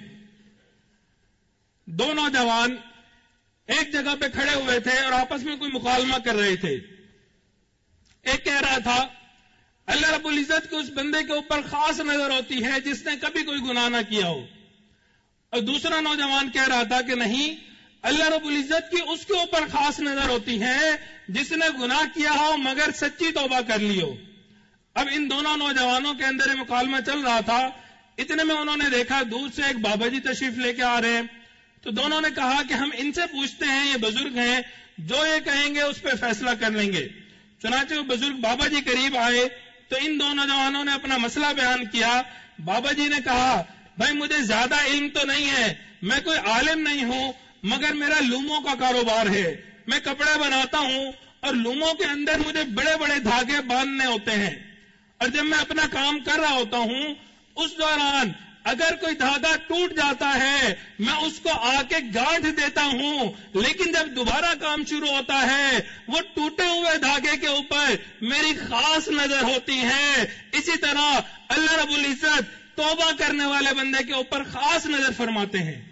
دو نوجوان ایک جگہ پہ کھڑے ہوئے تھے اور آپس میں کوئی مکالمہ کر رہے تھے. ایک کہہ رہا تھا اللہ رب العزت کو اس بندے کے اوپر خاص نظر ہوتی ہے جس نے کبھی کوئی گناہ نہ کیا ہو, اور دوسرا نوجوان کہہ رہا تھا کہ نہیں, اللہ رب العزت کی اس کے اوپر خاص نظر ہوتی ہے جس نے گناہ کیا ہو مگر سچی توبہ کر لی ہو. اب ان دونوں نوجوانوں کے اندر یہ مکالمہ چل رہا تھا. اتنے میں انہوں نے دیکھا دور سے ایک بابا جی تشریف لے کے آ رہے ہیں, تو دونوں نے کہا کہ ہم ان سے پوچھتے ہیں, یہ بزرگ ہیں, جو یہ کہیں گے اس پہ فیصلہ کر لیں گے. چنانچہ وہ بزرگ بابا جی قریب آئے تو ان دو نوجوانوں نے اپنا مسئلہ بیان کیا. بابا جی نے کہا بھائی مجھے زیادہ علم تو نہیں ہے, میں کوئی عالم نہیں ہوں, مگر میرا لوموں کا کاروبار ہے, میں کپڑے بناتا ہوں اور لوموں کے اندر مجھے بڑے بڑے دھاگے باندھنے ہوتے ہیں, اور جب میں اپنا کام کر رہا ہوتا ہوں اس دوران اگر کوئی دھاگا ٹوٹ جاتا ہے میں اس کو آ کے گانٹھ دیتا ہوں, لیکن جب دوبارہ کام شروع ہوتا ہے وہ ٹوٹے ہوئے دھاگے کے اوپر میری خاص نظر ہوتی ہے. اسی طرح اللہ رب العزت توبہ کرنے والے بندے کے اوپر خاص نظر فرماتے ہیں.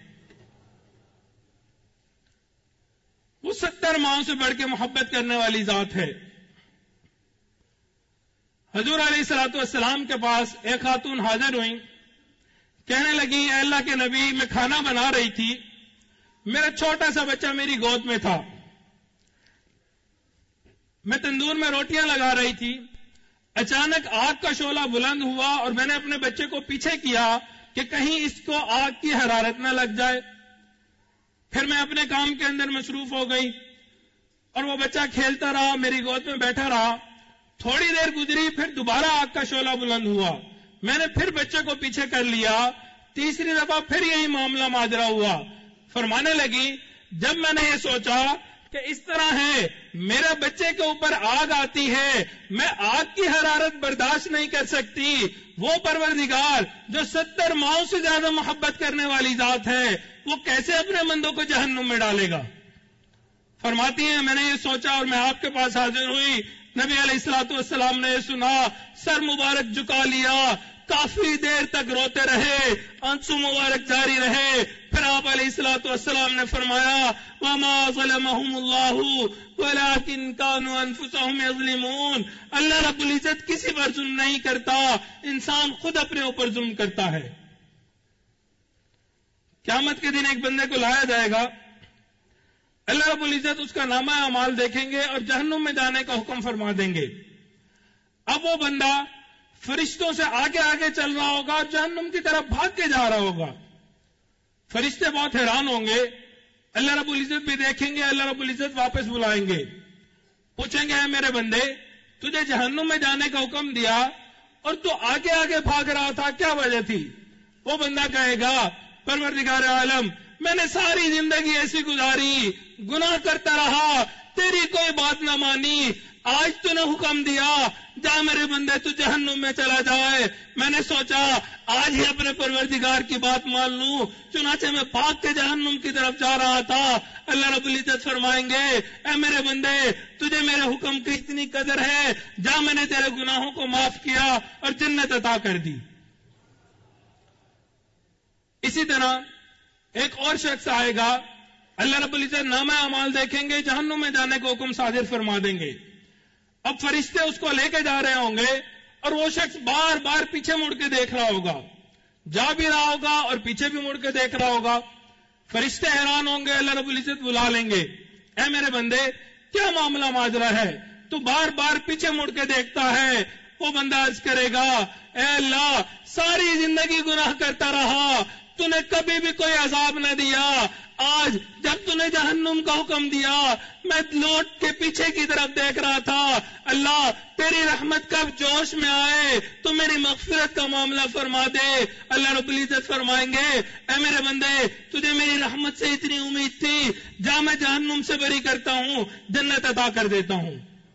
وہ ستر ماؤں سے بڑھ کے محبت کرنے والی ذات ہے. حضور علیہ الصلوۃ والسلام کے پاس ایک خاتون حاضر ہوئی, کہنے لگی اے اللہ کے نبی, میں کھانا بنا رہی تھی, میرا چھوٹا سا بچہ میری گود میں تھا, میں تندور میں روٹیاں لگا رہی تھی, اچانک آگ کا شعلہ بلند ہوا اور میں نے اپنے بچے کو پیچھے کیا کہ کہیں اس کو آگ کی حرارت نہ لگ جائے. پھر میں اپنے کام کے اندر مصروف ہو گئی اور وہ بچہ کھیلتا رہا, میری گود میں بیٹھا رہا. تھوڑی دیر گزری, پھر دوبارہ آگ کا شعلہ بلند ہوا, میں نے پھر بچے کو پیچھے کر لیا, تیسری دفعہ پھر یہی معاملہ ماجرا ہوا. فرمانے لگی جب میں نے یہ سوچا کہ اس طرح ہے، میرے بچے کے اوپر آگ آتی ہے، میں آگ کی حرارت برداشت نہیں کر سکتی، وہ پروردگار جو ستر ماؤں سے زیادہ محبت کرنے والی ذات ہے، وہ کیسے اپنے بندوں کو جہنم میں ڈالے گا؟ فرماتی ہیں میں نے یہ سوچا اور میں آپ کے پاس حاضر ہوئی، نبی علیہ الصلوۃ والسلام نے یہ سنا، سر مبارک جھکا لیا، کافی دیر تک روتے رہے، آنسو مبارک جاری رہے، پھر آپ علیہ الصلوۃ والسلام نے فرمایا وما ظلمهم اللہ ولکن كانوا انفسهم یظلمون، اللہ رب العزت کسی پر ظلم نہیں کرتا، انسان خود اپنے اوپر ظلم کرتا ہے۔ قیامت کے دن ایک بندے کو لایا جائے گا، اللہ رب العزت اس کا نامہ اعمال دیکھیں گے اور جہنم میں جانے کا حکم فرما دیں گے۔ اب وہ بندہ فرشتوں سے آگے آگے چل رہا ہوگا اور جہنم کی طرف بھاگ کے جا رہا ہوگا۔ فرشتے بہت حیران ہوں گے، اللہ رب العزت بھی دیکھیں گے، اللہ رب العزت واپس بلائیں گے، پوچھیں گے اے میرے بندے تجھے جہنم میں جانے کا حکم دیا اور تو آگے آگے بھاگ رہا تھا، کیا وجہ تھی؟ وہ بندہ کہے گا پروردگار عالم میں نے ساری زندگی ایسی گزاری، گناہ کرتا رہا، تیری کوئی بات نہ مانی، آج تو نے حکم دیا جا میرے بندے تو جہنم میں چلا جائے، میں نے سوچا آج ہی اپنے پروردگار کی بات مان لوں، چنانچہ میں بھاگ کے جہنم کی طرف جا رہا تھا۔ اللہ رب العزت فرمائیں گے اے میرے بندے تجھے میرے حکم کی اتنی قدر ہے، جا میں نے تیرے گناہوں کو معاف کیا اور جنت عطا کر دی۔ اسی طرح ایک اور شخص آئے گا، اللہ رب العزت نامہ اعمال دیکھیں گے، جہنم میں جانے کو حکم صادر فرما دیں گے۔ اب فرشتے اس کو لے کے جا رہے ہوں گے اور وہ شخص بار بار پیچھے مڑ کے دیکھ رہا ہوگا، جا بھی رہا ہوگا اور پیچھے بھی مڑ کے دیکھ رہا ہوگا۔ فرشتے حیران ہوں گے، اللہ رب العزت بلا لیں گے اے میرے بندے کیا معاملہ ماجرا ہے، تو بار بار پیچھے مڑ کے دیکھتا ہے۔ وہ بندہ عرض کرے گا اے اللہ ساری زندگی گناہ کرتا رہا، تو نے کبھی بھی کوئی عذاب نہ دیا، آج جب تو نے جہنم کا حکم دیا میں لوٹ کے پیچھے کی طرف دیکھ رہا تھا، اللہ تیری رحمت کب جوش میں آئے تو میری مغفرت کا معاملہ فرما دے۔ اللہ رب العزت فرمائیں گے اے میرے بندے تجھے میری رحمت سے اتنی امید تھی، جا میں جہنم سے بری کرتا ہوں، جنت عطا کر دیتا ہوں۔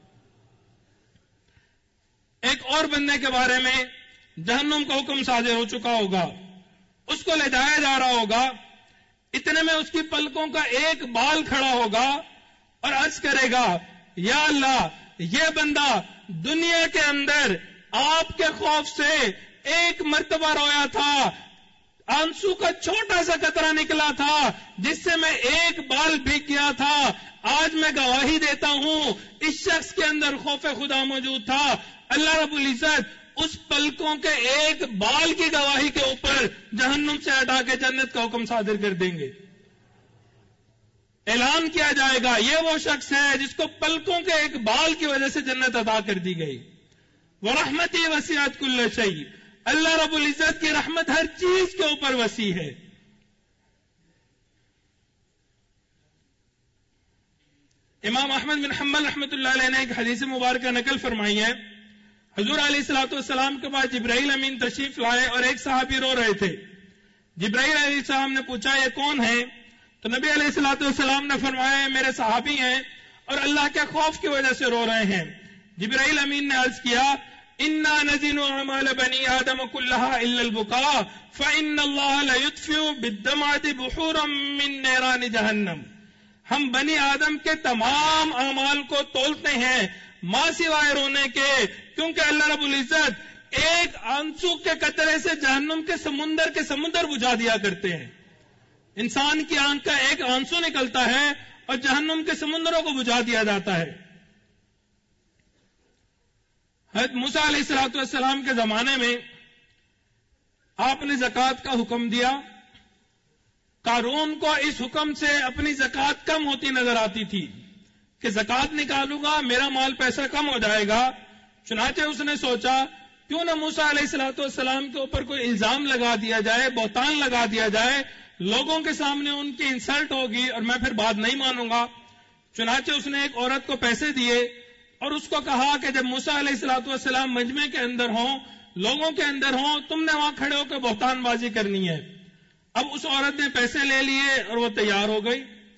ایک اور بندے کے بارے میں جہنم کا حکم صادر ہو چکا ہوگا، اس کو لے جایا جا رہا ہوگا، اتنے میں اس کی پلکوں کا ایک بال کھڑا ہوگا اور عرض کرے گا یا اللہ یہ بندہ دنیا کے اندر آپ کے خوف سے ایک مرتبہ رویا تھا، آنسو کا چھوٹا سا قطرہ نکلا تھا جس سے میں ایک بال بھیگ گیا تھا، آج میں گواہی دیتا ہوں اس شخص کے اندر خوف خدا موجود تھا۔ اللہ رب العزت اس پلکوں کے ایک بال کی گواہی کے اوپر جہنم سے ہٹا کے جنت کا حکم صادر کر دیں گے۔ اعلان کیا جائے گا یہ وہ شخص ہے جس کو پلکوں کے ایک بال کی وجہ سے جنت عطا کر دی گئی۔ وَرَحْمَتِي وَسِعَتْ كُلَّ شَيْءٍ، اللہ رب العزت کی رحمت ہر چیز کے اوپر وسیع ہے۔ امام احمد بن حنبل رحمۃ اللہ علیہ نے ایک حدیث مبارکہ نقل فرمائی ہے، حضور علیہ الصلوۃ والسلام کے بعد جبرائیل امین تشریف لائے اور ایک صحابی رو رہے تھے۔ جبرائیل علیہ السلام نے پوچھا یہ کون ہے؟ تو نبی علیہ الصلوۃ والسلام نے فرمایا میرے صحابی ہیں اور اللہ کے خوف کی وجہ سے رو رہے ہیں۔ جبرائیل امین نے عرض کیا انا نزن اعمال بنی آدم كلها الا البكاء فان الله لا يطفئ بالدمعة بحورا من نيران جہنم، ہم بنی آدم کے تمام اعمال کو تولتے ہیں ماں سوائے رونے کے، کیونکہ اللہ رب العزت ایک آنسو کے قطرے سے جہنم کے سمندر کے سمندر بجھا دیا کرتے ہیں۔ انسان کی آنکھ کا ایک آنسو نکلتا ہے اور جہنم کے سمندروں کو بجھا دیا جاتا ہے۔ حضرت موسیٰ علیہ الصلوۃ والسلام کے زمانے میں آپ نے زکوٰۃ کا حکم دیا، قارون کو اس حکم سے اپنی زکوٰۃ کم ہوتی نظر آتی تھی کہ زکوٰۃ نکالوں گا میرا مال پیسہ کم ہو جائے گا، چنانچہ اس نے سوچا کیوں نہ موسیٰ علیہ الصلوۃ والسلام کے اوپر کوئی الزام لگا دیا جائے، بہتان لگا دیا جائے، لوگوں کے سامنے ان کی انسلٹ ہوگی اور میں پھر بات نہیں مانوں گا۔ چنانچہ اس نے ایک عورت کو پیسے دیے اور اس کو کہا کہ جب موسیٰ علیہ الصلوۃ والسلام مجمع کے اندر ہوں، لوگوں کے اندر ہوں، تم نے وہاں کھڑے ہو کے بہتان بازی کرنی ہے۔ اب اس عورت نے پیسے لے لیے اور وہ تیار ہو گئی۔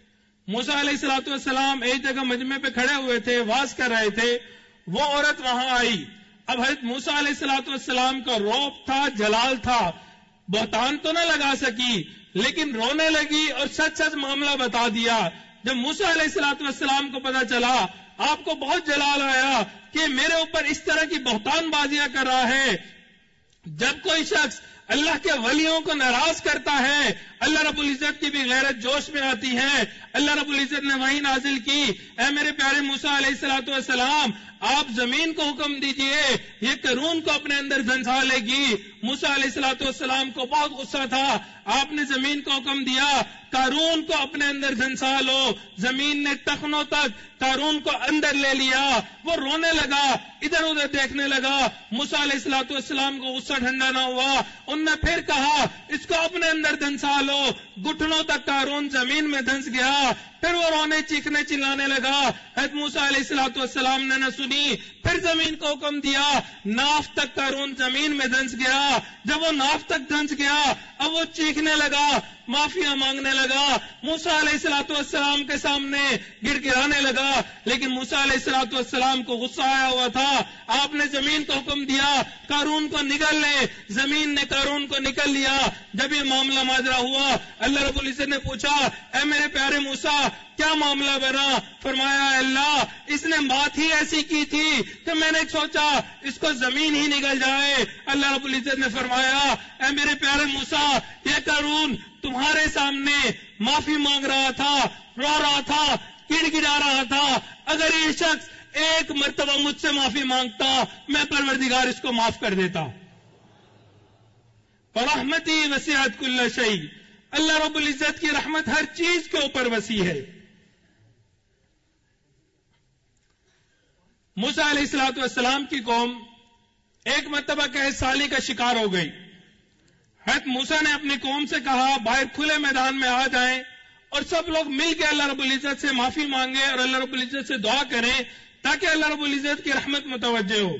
موسیٰ علیہ الصلوۃ والسلام ایک جگہ مجمع پہ کھڑے ہوئے تھے، واز کر رہے تھے، وہ عورت وہاں آئی. اب حضرت موسیٰ علیہ الصلوۃ والسلام کا روب تھا، جلال تھا، بہتان تو نہ لگا سکی لیکن رونے لگی اور سچ سچ معاملہ بتا دیا. جب موسیٰ علیہ الصلوۃ والسلام کو پتا چلا، آپ کو بہت جلال آیا کہ میرے اوپر اس طرح کی بہتان بازیاں کر رہا ہے. جب کوئی شخص اللہ کے ولیوں کو ناراض کرتا ہے، اللہ رب العزت کی بھی غیرت جوش میں آتی ہے. اللہ رب العزت نے وحی نازل کی، اے میرے پیارے موسیٰ علیہ الصلوۃ والسلام، آپ زمین کو حکم دیجئے یہ قارون کو اپنے اندر دھنسا لے گی. موسیٰ علیہ الصلوۃ والسلام کو بہت غصہ تھا. آپ نے زمین کو حکم دیا قارون کو اپنے اندر دھنسا لو. زمین نے ٹخنوں تک قارون کو اندر لے لیا. وہ رونے لگا، ادھر ادھر دیکھنے لگا. موسیٰ علیہ الصلوۃ والسلام کو غصہ ٹھنڈا نہ ہوا. انہوں نے پھر کہا اس کو اپنے اندر دھنسا لو. گھٹنوں تک قارون زمین میں دھنس گیا. پھر وہ رونے چیخنے چلانے لگا. حضرت موسیٰ علیہ الصلوۃ والسلام نے نہ سنی، پھر زمین کو حکم دیا ناف تک قارون زمین میں دھنس گیا. جب وہ ناف تک دھنس گیا اب وہ چیخنے لگا، معافیاں مانگنے لگا، موسیٰ علیہ الصلوۃ والسلام کے سامنے گر گرانے لگا. لیکن موسیٰ علیہ الصلوۃ والسلام کو غصہ آیا ہوا تھا. آپ نے زمین کو حکم دیا قارون کو نگل لے. زمین نے قارون کو نگل لیا. جب یہ معاملہ ماجرا ہوا، اللہ رب العزت نے پوچھا اے میرے پیارے موسیٰ کیا معاملہ بنا؟ فرمایا اللہ اس نے بات ہی ایسی کی تھی کہ میں نے سوچا اس کو زمین ہی نگل جائے. اللہ رب العزت نے فرمایا اے میرے پیارے موسیٰ یہ قارون تمہارے سامنے معافی مانگ رہا تھا، رو رہا تھا، گڑ گڑا رہا تھا. اگر یہ شخص ایک مرتبہ مجھ سے معافی مانگتا میں پروردگار اس کو معاف کر دیتا. فرحمتی وسعت کل شیء، اللہ رب العزت کی رحمت ہر چیز کے اوپر وسیع ہے. موسیٰ علیہ الصلوۃ والسلام کی قوم ایک مرتبہ قحط سالی کا شکار ہو گئی. حضرت موسیٰ نے اپنی قوم سے کہا باہر کھلے میدان میں آ جائیں اور سب لوگ مل کے اللہ رب العزت سے معافی مانگیں اور اللہ رب العزت سے دعا کریں تاکہ اللہ رب العزت کی رحمت متوجہ ہو.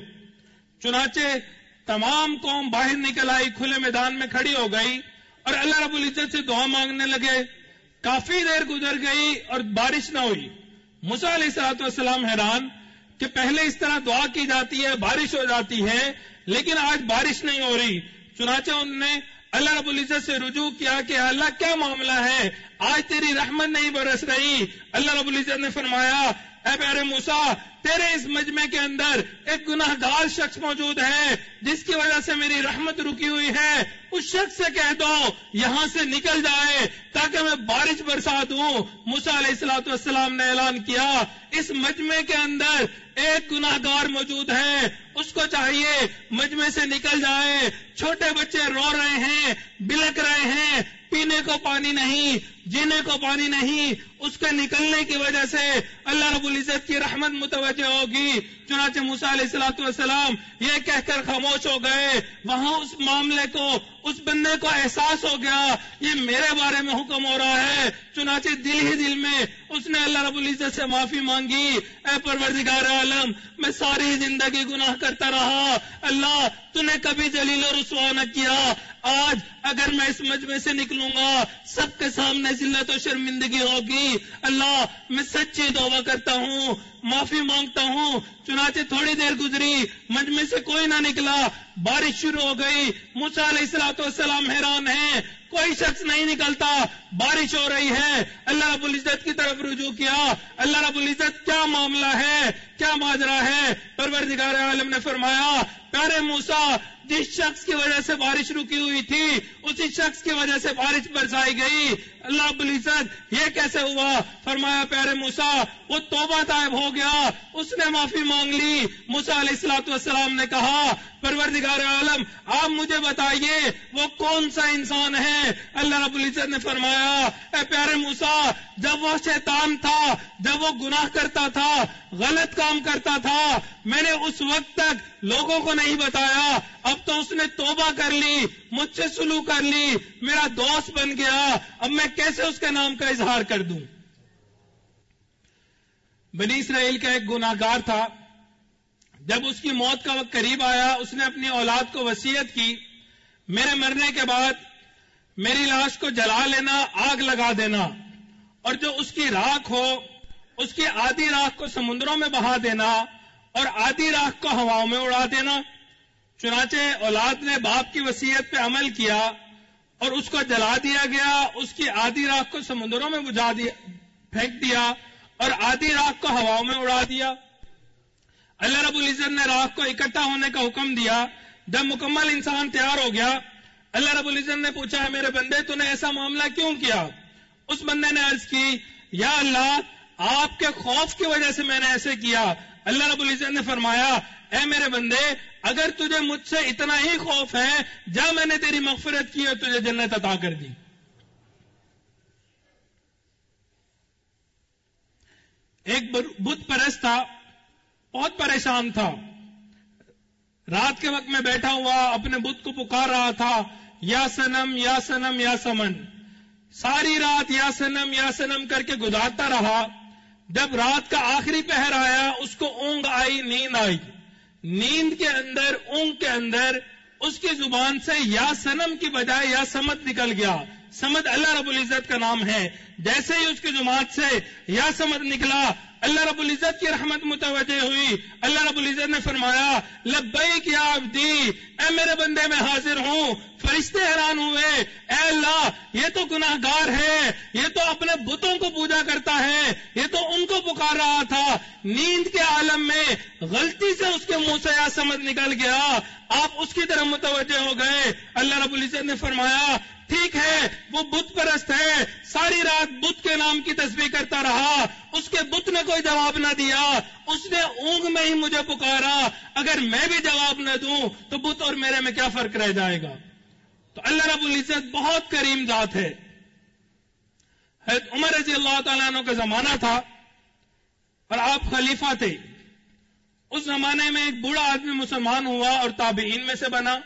چنانچہ تمام قوم باہر نکل آئی، کھلے میدان میں کھڑی ہو گئی اور اللہ رب العزت سے دعا مانگنے لگے. کافی دیر گزر گئی اور بارش نہ ہوئی. موسیٰ علیہ الصلوۃ والسلام حیران کہ پہلے اس طرح دعا کی جاتی ہے، بارش ہو جاتی ہے، لیکن آج بارش نہیں ہو رہی. چنانچہ انہوں نے اللہ رب العزت سے رجوع کیا کہ اللہ کیا معاملہ ہے، آج تیری رحمت نہیں برس رہی. اللہ رب العزت نے فرمایا اے پیارے موسیٰ تیرے اس مجمع کے اندر ایک گناہ گار شخص موجود ہے جس کی وجہ سے میری رحمت رکی ہوئی ہے. اس شخص سے کہہ دو یہاں سے نکل جائے تاکہ میں بارش برسا دوں. موسیٰ علیہ الصلوۃ والسلام نے اعلان کیا اس مجمع کے اندر ایک گناہ گار موجود ہے، اس کو چاہیے مجمع سے نکل جائے. چھوٹے بچے رو رہے ہیں، بلک رہے ہیں، پینے کو پانی نہیں، جینے کو پانی نہیں. اس کے نکلنے کی وجہ سے اللہ رب العزت کی رحمت متوجہ ہوگی. چنانچہ موسیٰ علیہ الصلوۃ والسلام یہ کہہ کر خاموش ہو گئے. وہاں اس معاملے کو، اس بندے کو احساس ہو گیا یہ میرے بارے میں حکم ہو رہا ہے. چنانچہ دل ہی دل میں اس نے اللہ رب العزت سے معافی مانگی. اے پروردگار عالم میں ساری زندگی گناہ کرتا رہا، اللہ تو نے کبھی ذلیل و رسوا نہ کیا. آج اگر میں اس مجمع سے نکلوں گا سب کے سامنے ذلت و شرمندگی ہوگی. اللہ میں سچی توبہ کرتا ہوں، معافی مانگتا ہوں. چنانچہ تھوڑی دیر گزری، مجمع سے کوئی نہ نکلا، بارش شروع ہو گئی. موسیٰ علیہ الصلوۃ والسلام حیران ہیں، کوئی شخص نہیں نکلتا، بارش ہو رہی ہے. اللہ رب العزت کی طرف رجوع کیا، اللہ رب العزت کیا معاملہ ہے، کیا ماجرا ہے؟ پروردگار عالم نے فرمایا پیارے موسیٰ جس شخص کی وجہ سے بارش رکی ہوئی تھی اسی شخص کی وجہ سے بارش برسائی گئی. اللہ رب العزت یہ کیسے ہوا؟ فرمایا پیارے موسیٰ وہ توبہ طائب ہو گیا، اس نے معافی مانگ لی. موسیٰ علیہ الصلوۃ والسلام نے کہا پروردگار عالم آپ مجھے بتائیے وہ کون سا انسان ہے؟ اللہ رب العزت نے فرمایا اے پیارے موسیٰ جب وہ شیطان تھا، جب وہ گناہ کرتا تھا، غلط کام کرتا تھا، میں نے اس وقت تک لوگوں کو نہیں بتایا. اب تو اس نے توبہ کر لی، مجھ سے سلوک کر لی، میرا دوست بن گیا، اب میں کیسے اس کے نام کا اظہار کر دوں؟ بنی اسرائیل کا ایک گناہ گار تھا. جب اس کی موت کا وقت قریب آیا اس نے اپنی اولاد کو وصیت کی میرے مرنے کے بعد میری لاش کو جلا لینا، آگ لگا دینا اور جو اس کی راکھ ہو اس کی آدھی راکھ کو سمندروں میں بہا دینا اور آدھی راکھ کو ہواؤں میں اڑا دینا۔ چنانچہ اولاد نے باپ کی وصیت پہ عمل کیا اور اس کو جلا دیا گیا، اس کی آدھی راکھ کو سمندروں میں بجھا دیا پھینک دیا اور آدھی راکھ کو ہواؤں میں اڑا دیا۔ اللہ رب العزت نے راکھ کو اکٹھا ہونے کا حکم دیا۔ جب مکمل انسان تیار ہو گیا، اللہ رب العزت نے پوچھا ہے میرے بندے تو نے ایسا معاملہ کیوں کیا؟ اس بندے نے عرض کی یا اللہ آپ کے خوف کی وجہ سے میں نے ایسے کیا۔ اللہ رب العزت نے فرمایا اے میرے بندے اگر تجھے مجھ سے اتنا ہی خوف ہے جا میں نے تیری مغفرت کی اور تجھے جنت عطا کر دی۔ ایک بت پرست تھا، بہت پریشان تھا، رات کے وقت میں بیٹھا ہوا اپنے بت کو پکار رہا تھا یا سنم یا سنم یا سمن، ساری رات یا سنم یا سنم کر کے گزارتا رہا۔ جب رات کا آخری پہر آیا اس کو اونگ آئی، نیند آئی، نیند کے اندر اونگ کے اندر اس کی زبان سے یا سنم کی بجائے یا سمد نکل گیا۔ سمد اللہ رب العزت کا نام ہے۔ جیسے ہی اس کی زبان سے یا سمد نکلا اللہ رب العزت کی رحمت متوجہ ہوئی۔ اللہ رب العزت نے فرمایا لبیک یا عبدی، اے میرے بندے میں حاضر ہوں۔ فرشتے حیران ہوئے، اے اللہ یہ تو گناہ گار ہے، یہ تو اپنے بتوں کو پوجا کرتا ہے، یہ تو ان کو پکار رہا تھا، نیند کے عالم میں غلطی سے اس کے منہ سے یا سمد نکل گیا، آپ اس کی طرف متوجہ ہو گئے۔ اللہ رب العزت نے فرمایا ٹھیک ہے وہ بت پرست ہے، ساری رات بت کے نام کی تسبیح کرتا رہا، اس کے بت نے کوئی جواب نہ دیا، اس نے اونگ میں ہی مجھے پکارا، اگر میں بھی جواب نہ دوں تو بت اور میرے میں کیا فرق رہ جائے گا؟ تو اللہ رب العزت بہت کریم ذات ہے۔ حضرت عمر رضی اللہ تعالیٰ عنہ کا زمانہ تھا اور آپ خلیفہ تھے۔ اس زمانے میں ایک بوڑھا آدمی مسلمان ہوا اور تابعین میں سے بنا۔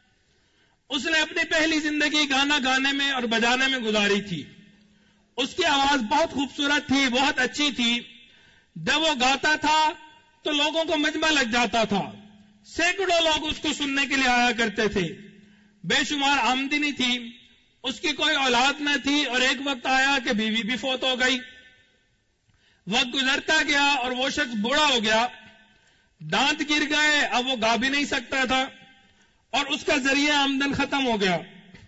اس نے اپنی پہلی زندگی گانا گانے میں اور بجانے میں گزاری تھی۔ اس کی آواز بہت خوبصورت تھی، بہت اچھی تھی۔ جب وہ گاتا تھا تو لوگوں کو مجمع لگ جاتا تھا، سینکڑوں لوگ اس کو سننے کے لیے آیا کرتے تھے۔ بے شمار آمدنی تھی، اس کی کوئی اولاد نہ تھی اور ایک وقت آیا کہ بیوی بھی فوت ہو گئی۔ وقت گزرتا گیا اور وہ شخص بوڑھا ہو گیا، دانت گر گئے، اب وہ گا بھی نہیں سکتا تھا اور اس کا ذریعہ آمدن ختم ہو گیا۔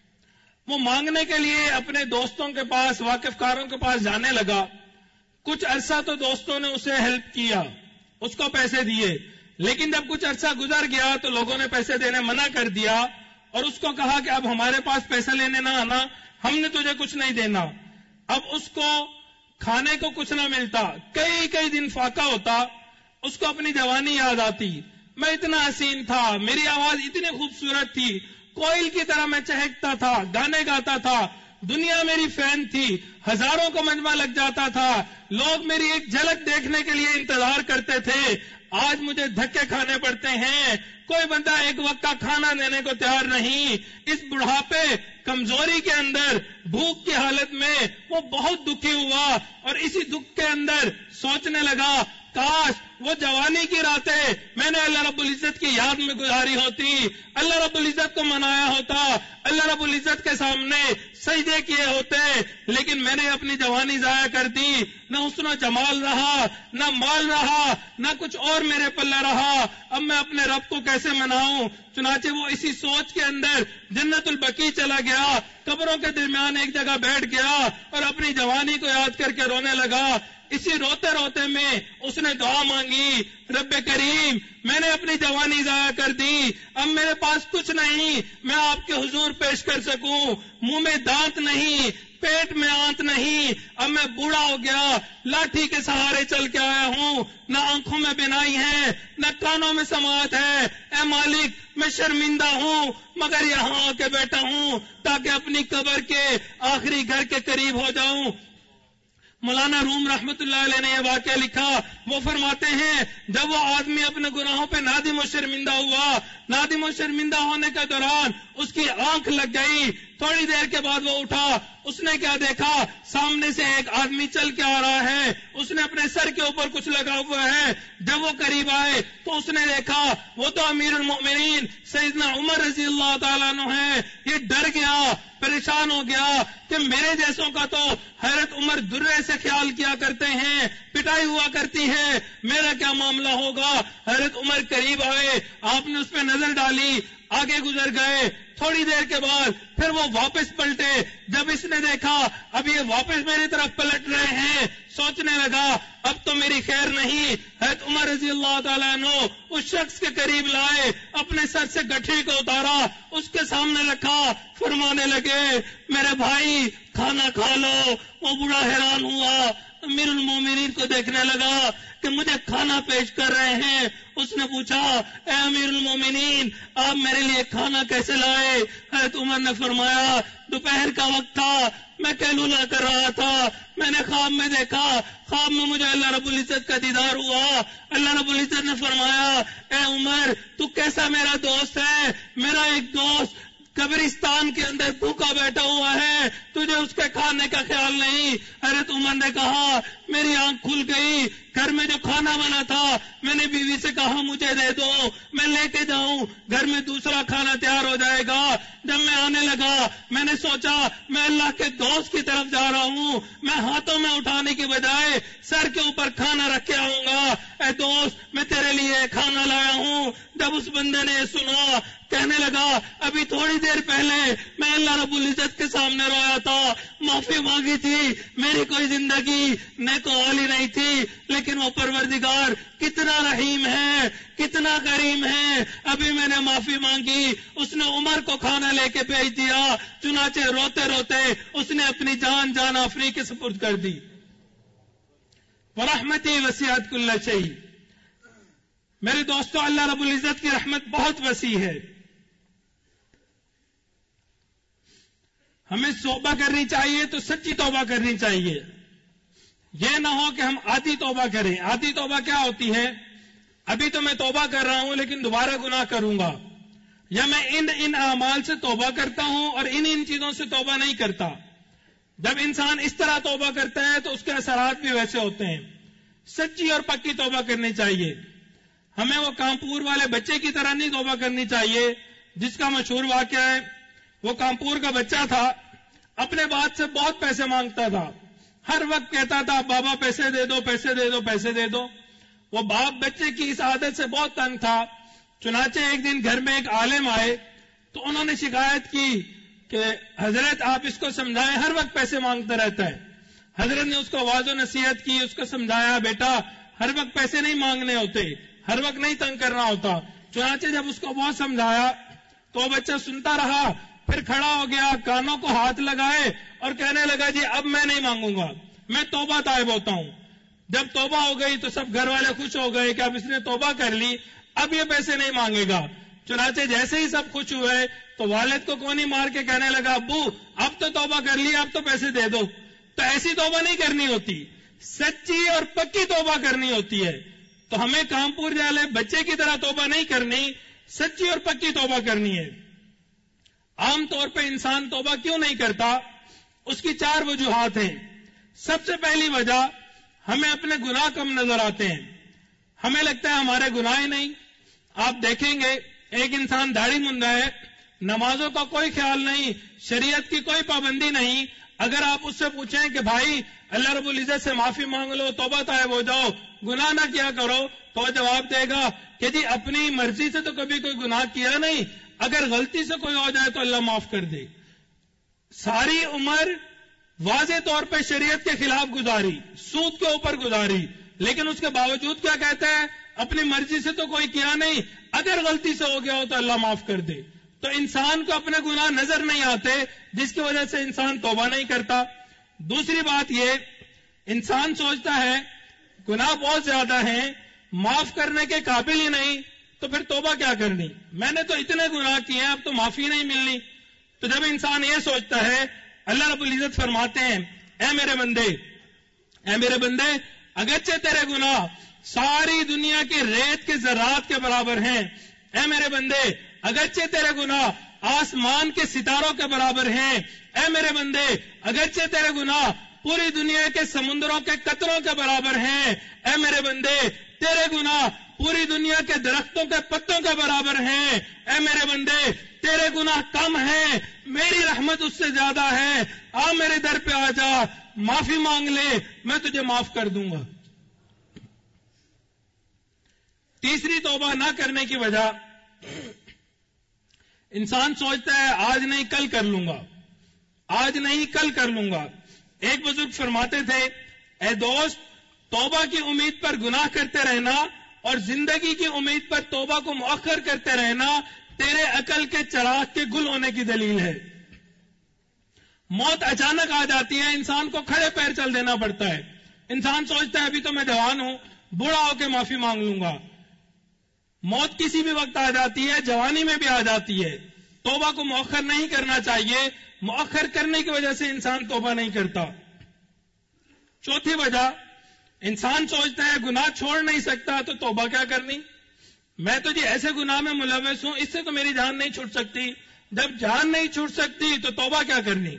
وہ مانگنے کے لیے اپنے دوستوں کے پاس، واقف کاروں کے پاس جانے لگا۔ کچھ عرصہ تو دوستوں نے اسے ہیلپ کیا، اس کو پیسے دیے، لیکن جب کچھ عرصہ گزر گیا تو لوگوں نے پیسے دینے منع کر دیا اور اس کو کہا کہ اب ہمارے پاس پیسے لینے نہ آنا، ہم نے تجھے کچھ نہیں دینا۔ اب اس کو کھانے کو کچھ نہ ملتا، کئی کئی دن فاقہ ہوتا، اس کو اپنی جوانی یاد آتی، میں اتنا حسین تھا، میری آواز اتنی خوبصورت تھی، کوئل کی طرح میں چہکتا تھا، گانے گاتا تھا، دنیا میری فین تھی، ہزاروں کو مجمع لگ جاتا تھا، لوگ میری ایک جھلک دیکھنے کے لیے انتظار کرتے تھے، آج مجھے دھکے کھانے پڑتے ہیں، کوئی بندہ ایک وقت کا کھانا دینے کو تیار نہیں۔ اس بڑھاپے، کمزوری کے اندر، بھوک کی حالت میں وہ بہت دکھی ہوا اور اسی دکھ کے اندر سوچنے لگا کاش وہ جوانی کی راتیں میں نے اللہ رب العزت کی یاد میں گزاری ہوتی، اللہ رب العزت کو منایا ہوتا، اللہ رب العزت کے سامنے سجدے کیے ہوتے، لیکن میں نے اپنی جوانی ضائع کر دی، نہ حسن و جمال رہا، نہ مال رہا، نہ کچھ اور میرے پلے رہا، اب میں اپنے رب کو کیسے مناؤں؟ چنانچہ وہ اسی سوچ کے اندر جنت البقیع چلا گیا، قبروں کے درمیان ایک جگہ بیٹھ گیا اور اپنی جوانی کو یاد کر کے رونے لگا۔ اسی روتے روتے میں اس نے دعا مانگی، رب کریم میں نے اپنی جوانی ضائع کر دی، اب میرے پاس کچھ نہیں میں آپ کے حضور پیش کر سکوں، منہ میں دانت نہیں، پیٹ میں آنت نہیں، اب میں بوڑھا ہو گیا، لاٹھی کے سہارے چل کے آیا ہوں، نہ آنکھوں میں بینائی ہے، نہ کانوں میں سماعت ہے، اے مالک میں شرمندہ ہوں مگر یہاں آ کے بیٹھا ہوں تاکہ اپنی قبر کے آخری گھر کے قریب ہو جاؤں۔ مولانا روم رحمت اللہ علیہ نے یہ واقعہ لکھا، وہ فرماتے ہیں جب وہ آدمی اپنے گناہوں پہ نادم و شرمندہ ہوا، نادم و شرمندہ ہونے کے دوران اس کی آنکھ لگ گئی، تھوڑی دیر کے بعد وہ اٹھا، اس نے کیا دیکھا، سامنے سے ایک آدمی چل کے آ رہا ہے، اس نے اپنے سر کے اوپر کچھ لگا ہوا ہے۔ جب وہ قریب آئے تو اس نے دیکھا وہ تو امیر المؤمنین سیدنا عمر رضی اللہ تعالیٰ عنہ ہے۔ یہ ڈر گیا، پریشان ہو گیا کہ میرے جیسوں کا تو حضرت عمر درے سے خیال کیا کرتے ہیں، پٹائی ہوا کرتی ہے، میرا کیا معاملہ ہوگا۔ حضرت عمر قریب آئے، آپ نے اس پہ نظر ڈالی، آگے گزر گئے۔ تھوڑی دیر کے بعد پھر وہ واپس پلٹے، جب اس نے دیکھا اب یہ واپس میری طرف پلٹ رہے ہیں، سوچنے لگا اب تو میری خیر نہیں۔ حضرت عمر رضی اللہ تعالیٰ عنہ اس شخص کے قریب لائے، اپنے سر سے گٹھی کو اتارا، اس کے سامنے رکھا، فرمانے لگے میرے بھائی کھانا کھا لو۔ وہ بڑا حیران ہوا، امیر المومنین کو دیکھنے لگا کہ مجھے کھانا پیش کر رہے ہیں۔ اس نے پوچھا اے امیر المومنین آپ میرے لیے کھانا کیسے لائے؟ حضرت عمر نے فرمایا دوپہر کا وقت تھا، میں قیلولہ کر رہا تھا، میں نے خواب میں دیکھا، خواب میں مجھے اللہ رب العزت کا دیدار ہوا۔ اللہ رب العزت نے فرمایا اے عمر تو کیسا میرا دوست ہے، میرا ایک دوست قبرستان کے اندر بھوکا بیٹھا ہوا ہے، تجھے اس کے کھانے کا خیال نہیں۔ حضرت عمر نے کہا میری آنکھ کھل گئی، گھر میں جو کھانا بنا تھا میں نے بیوی سے کہا مجھے دے دو، میں لے کے جاؤں، گھر میں دوسرا کھانا تیار ہو جائے گا۔ جب میں آنے لگا میں نے سوچا میں اللہ کے دوست کی طرف جا رہا ہوں، میں ہاتھوں میں اٹھانے کی بجائے سر کے اوپر کھانا رکھ کے آؤں گا۔ اے دوست میں تیرے لیے کھانا لایا ہوں۔ جب اس بندے نے سنا کہنے لگا ابھی تھوڑی دیر پہلے میں اللہ رب العزت کے سامنے رویا تھا، معافی مانگی تھی، میری کوئی زندگی نیک و والی نہیں تھی، لیکن وہ پروردگار کتنا رحیم ہے، کتنا کریم ہے، ابھی میں نے معافی مانگی، اس نے عمر کو کھانا لے کے بھیج دیا۔ چنانچہ روتے روتے اس نے اپنی جان جان آفری کے سپرد کر دی۔ ورحمتی وسعت کل شیء۔ میرے دوستو اللہ رب العزت کی رحمت بہت وسیع ہے، ہمیں توبہ کرنی چاہیے تو سچی توبہ کرنی چاہیے، یہ نہ ہو کہ ہم آدھی توبہ کریں۔ آدھی توبہ کیا ہوتی ہے؟ ابھی تو میں توبہ کر رہا ہوں لیکن دوبارہ گناہ کروں گا، یا میں ان ان اعمال سے توبہ کرتا ہوں اور ان ان چیزوں سے توبہ نہیں کرتا۔ جب انسان اس طرح توبہ کرتا ہے تو اس کے اثرات بھی ویسے ہوتے ہیں۔ سچی اور پکی توبہ کرنی چاہیے، ہمیں وہ کانپور والے بچے کی طرح نہیں توبہ کرنی چاہیے جس کا مشہور واقعہ ہے۔ وہ کانپور کا بچہ تھا، اپنے باپ سے بہت پیسے مانگتا تھا، ہر وقت کہتا تھا بابا پیسے دے دو پیسے دے دو پیسے دے دو۔ وہ باپ بچے کی اس عادت سے بہت تنگ تھا، چنانچہ ایک دن گھر میں ایک عالم آئے تو انہوں نے شکایت کی کہ حضرت آپ اس کو سمجھائیں، ہر وقت پیسے مانگتا رہتا ہے۔ حضرت نے اس کو واض و نصیحت کی، اس کو سمجھایا بیٹا ہر وقت پیسے نہیں مانگنے ہوتے، ہر وقت نہیں تنگ کرنا ہوتا۔ چنانچہ جب اس کو بہت سمجھایا تو وہ بچہ سنتا رہا، پھر کھڑا ہو گیا، کانوں کو ہاتھ لگائے اور کہنے لگا جی اب میں نہیں مانگوں گا، میں توبہ طائب ہوتا ہوں۔ جب توبہ ہو گئی تو سب گھر والے خوش ہو گئے کہ اب اس نے توبہ کر لی، اب یہ پیسے نہیں مانگے گا۔ چنانچہ جیسے ہی سب خوش ہوئے تو والد کو کونی مار کے کہنے لگا ابو اب تو توبہ کر لی، اب تو پیسے دے دو۔ تو ایسی توبہ نہیں کرنی ہوتی، سچی اور پکی توبہ کرنی ہوتی ہے۔ تو ہمیں کانپور والے بچے کی طرح توبہ نہیں کرنی، سچی اور پکی توبہ کرنی ہے۔ عام طور پہ انسان توبہ کیوں نہیں کرتا؟ اس کی چار وجوہات ہیں۔ سب سے پہلی وجہ ہمیں اپنے گناہ کم نظر آتے ہیں، ہمیں لگتا ہے ہمارے گناہ ہی نہیں۔ آپ دیکھیں گے ایک انسان داڑھی منڈا ہے، نمازوں کا کوئی خیال نہیں، شریعت کی کوئی پابندی نہیں، اگر آپ اس سے پوچھیں کہ بھائی اللہ رب العزت سے معافی مانگ لو، توبہ طائب ہو جاؤ، گناہ نہ کیا کرو، تو وہ جواب دے گا کہ جی اپنی مرضی سے تو کبھی کوئی گناہ کیا نہیں، اگر غلطی سے کوئی ہو جائے تو اللہ معاف کر دے۔ ساری عمر واضح طور پہ شریعت کے خلاف گزاری، سود کے اوپر گزاری، لیکن اس کے باوجود کیا کہتا ہے اپنی مرضی سے تو کوئی کیا نہیں، اگر غلطی سے ہو گیا ہو تو اللہ معاف کر دے۔ تو انسان کو اپنے گناہ نظر نہیں آتے، جس کی وجہ سے انسان توبہ نہیں کرتا۔ دوسری بات یہ انسان سوچتا ہے گناہ بہت زیادہ ہیں، معاف کرنے کے قابل ہی نہیں، تو پھر توبہ کیا کرنی، میں نے تو اتنے گناہ کیے ہیں اب تو معافی نہیں ملنی۔ تو جب انسان یہ سوچتا ہے اللہ رب العزت فرماتے ہیں اے میرے بندے اے میرے بندے اگرچہ تیرے گناہ ساری دنیا کی ریت کے ذرات کے برابر ہیں، اے میرے بندے اگرچہ تیرے گناہ آسمان کے ستاروں کے برابر ہیں۔ اے میرے بندے، اگرچہ تیرے گناہ پوری دنیا کے سمندروں کے قطروں کے برابر ہیں، اے میرے بندے تیرے گناہ پوری دنیا کے درختوں کے پتوں کے برابر ہیں، اے میرے بندے تیرے گناہ کم ہیں، میری رحمت اس سے زیادہ ہے، آ میرے در پہ آ جا، معافی مانگ لے، میں تجھے معاف کر دوں گا۔ تیسری توبہ نہ کرنے کی وجہ، انسان سوچتا ہے آج نہیں کل کر لوں گا، آج نہیں کل کر لوں گا۔ ایک بزرگ فرماتے تھے، اے دوست، توبہ کی امید پر گناہ کرتے رہنا اور زندگی کی امید پر توبہ کو مؤخر کرتے رہنا تیرے عقل کے چراغ کے گل ہونے کی دلیل ہے۔ موت اچانک آ جاتی ہے، انسان کو کھڑے پیر چل دینا پڑتا ہے۔ انسان سوچتا ہے ابھی تو میں جوان ہوں، بوڑھا ہو کے معافی مانگ لوں گا۔ موت کسی بھی وقت آ جاتی ہے، جوانی میں بھی آ جاتی ہے۔ توبہ کو مؤخر نہیں کرنا چاہیے، مؤخر کرنے کی وجہ سے انسان توبہ نہیں کرتا۔ چوتھی وجہ، انسان سوچتا ہے گناہ چھوڑ نہیں سکتا تو توبہ کیا کرنی، میں تو جی ایسے گناہ میں ملوث ہوں، اس سے تو میری جان نہیں چھوٹ سکتی، جب جان نہیں چھوٹ سکتی تو توبہ کیا کرنی۔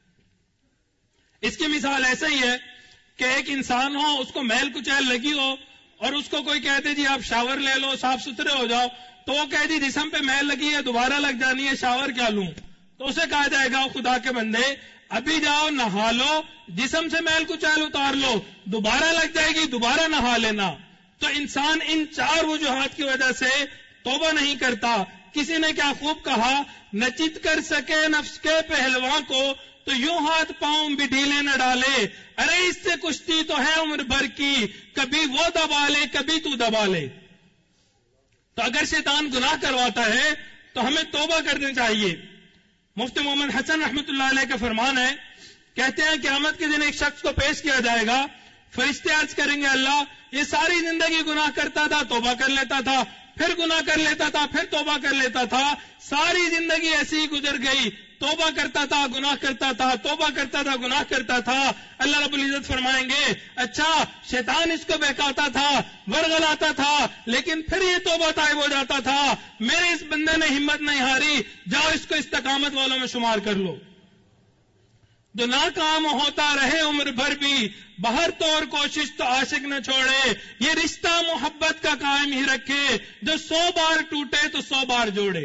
اس کی مثال ایسا ہی ہے کہ ایک انسان ہو، اس کو میل کچیل لگی ہو اور اس کو کوئی کہتے جی آپ شاور لے لو، صاف ستھرے ہو جاؤ، تو وہ کہے جی جسم پہ میل لگی ہے، دوبارہ لگ جانی ہے، شاور کیا لوں؟ تو اسے کہا جائے گا خدا کے بندے ابھی جاؤ نہا لو، جسم سے میل کچیل اتار لو، دوبارہ لگ جائے گی، دوبارہ نہا لینا۔ تو انسان ان چار وجوہات کی وجہ سے توبہ نہیں کرتا۔ کسی نے کیا خوب کہا، نہ چت کر سکے نفس کے پہلوان کو تو یوں ہاتھ پاؤں بھی ڈھیلے نہ ڈالے، ارے اس سے کشتی تو ہے عمر بھر کی، کبھی وہ دبا لے کبھی تو دبا لے۔ تو اگر شیطان گناہ کرواتا ہے تو ہمیں توبہ کرنی چاہیے۔ مفتی محمد حسن رحمت اللہ علیہ کا فرمان ہے، کہتے ہیں قیامت کے دن ایک شخص کو پیش کیا جائے گا، فرشتے عرض کریں گے اللہ یہ ساری زندگی گناہ کرتا تھا، توبہ کر لیتا تھا، پھر گناہ کر لیتا تھا، پھر توبہ کر لیتا تھا، ساری زندگی ایسی ہی گزر گئی، توبہ کرتا تھا گناہ کرتا تھا، توبہ کرتا تھا گناہ کرتا تھا۔ اللہ رب العزت فرمائیں گے اچھا شیطان اس کو بہکاتا تھا، ورغلاتا تھا، لیکن پھر یہ توبہ طائب ہو جاتا تھا، میرے اس بندے نے ہمت نہیں ہاری، جاؤ اس کو استقامت والوں میں شمار کر لو۔ جو ناکام ہوتا رہے عمر بھر بھی، بہر طور کوشش تو عاشق نہ چھوڑے، یہ رشتہ محبت کا قائم ہی رکھے، جو سو بار ٹوٹے تو سو بار جوڑے۔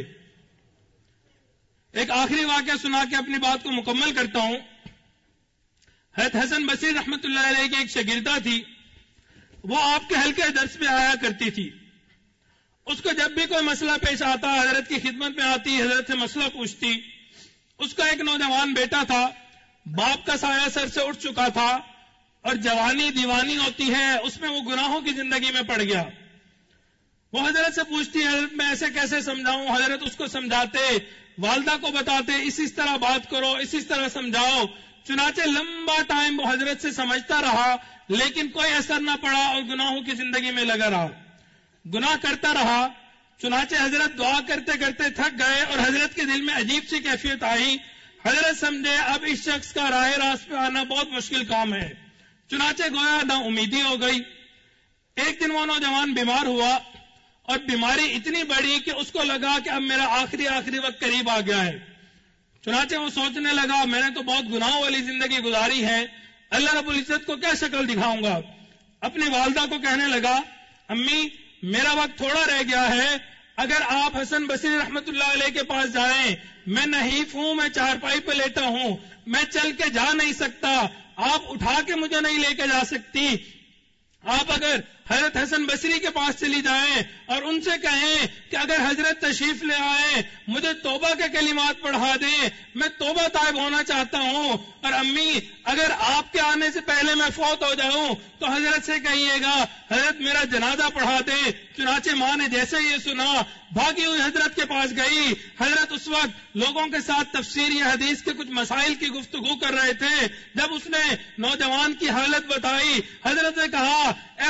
ایک آخری واقعہ سنا کے اپنی بات کو مکمل کرتا ہوں۔ حضرت حسن بصری رحمت اللہ علیہ کی ایک شاگردہ تھی، وہ آپ کے حلقے درس میں آیا کرتی تھی۔ اس کو جب بھی کوئی مسئلہ پیش آتا حضرت کی خدمت میں آتی، حضرت سے مسئلہ پوچھتی۔ اس کا ایک نوجوان بیٹا تھا، باپ کا سایہ سر سے اٹھ چکا تھا اور جوانی دیوانی ہوتی ہے، اس میں وہ گناہوں کی زندگی میں پڑ گیا۔ وہ حضرت سے پوچھتی حضرت میں ایسے کیسے سمجھاؤں، حضرت اس کو سمجھاتے، والدہ کو بتاتے اس اس طرح بات کرو، اس اس طرح سمجھاؤ۔ چنانچہ لمبا ٹائم وہ حضرت سے سمجھتا رہا لیکن کوئی اثر نہ پڑا اور گناہوں کی زندگی میں لگا رہا، گناہ کرتا رہا۔ چنانچہ حضرت دعا کرتے کرتے تھک گئے اور حضرت کے دل میں عجیب سی کیفیت آئی۔ حضرت سمجھے اب اس شخص کا راہ راست پہ آنا بہت مشکل کام ہے، چنانچہ گویا نا امیدی ہو گئی۔ ایک دن وہ نوجوان بیمار ہوا اور بیماری اتنی بڑی کہ اس کو لگا کہ اب میرا آخری آخری وقت قریب آ گیا ہے۔ چنانچہ وہ سوچنے لگا میں نے تو بہت گناہوں والی زندگی گزاری ہے، اللہ رب العزت کو کیا شکل دکھاؤں گا۔ اپنی والدہ کو کہنے لگا امی میرا وقت تھوڑا رہ گیا ہے، اگر آپ حسن بصری رحمت اللہ علیہ کے پاس جائیں، میں نحیف ہوں، میں چارپائی پہ لیٹا ہوں، میں چل کے جا نہیں سکتا، آپ اٹھا کے مجھے نہیں لے کے جا سکتی، آپ اگر حضرت حسن بصری کے پاس چلی جائیں اور ان سے کہیں کہ اگر حضرت تشریف لے آئے مجھے توبہ کے کلمات پڑھا دیں، میں توبہ طائب ہونا چاہتا ہوں، اور امی اگر آپ کے آنے سے پہلے میں فوت ہو جاؤں تو حضرت سے کہیے گا حضرت میرا جنازہ پڑھا دیں۔ چنانچہ ماں نے جیسے یہ سنا بھاگی ہوئی حضرت کے پاس گئی۔ حضرت اس وقت لوگوں کے ساتھ تفسیر یا حدیث کے کچھ مسائل کی گفتگو کر رہے تھے۔ جب اس نے نوجوان کی حالت بتائی، حضرت نے کہا اے اماں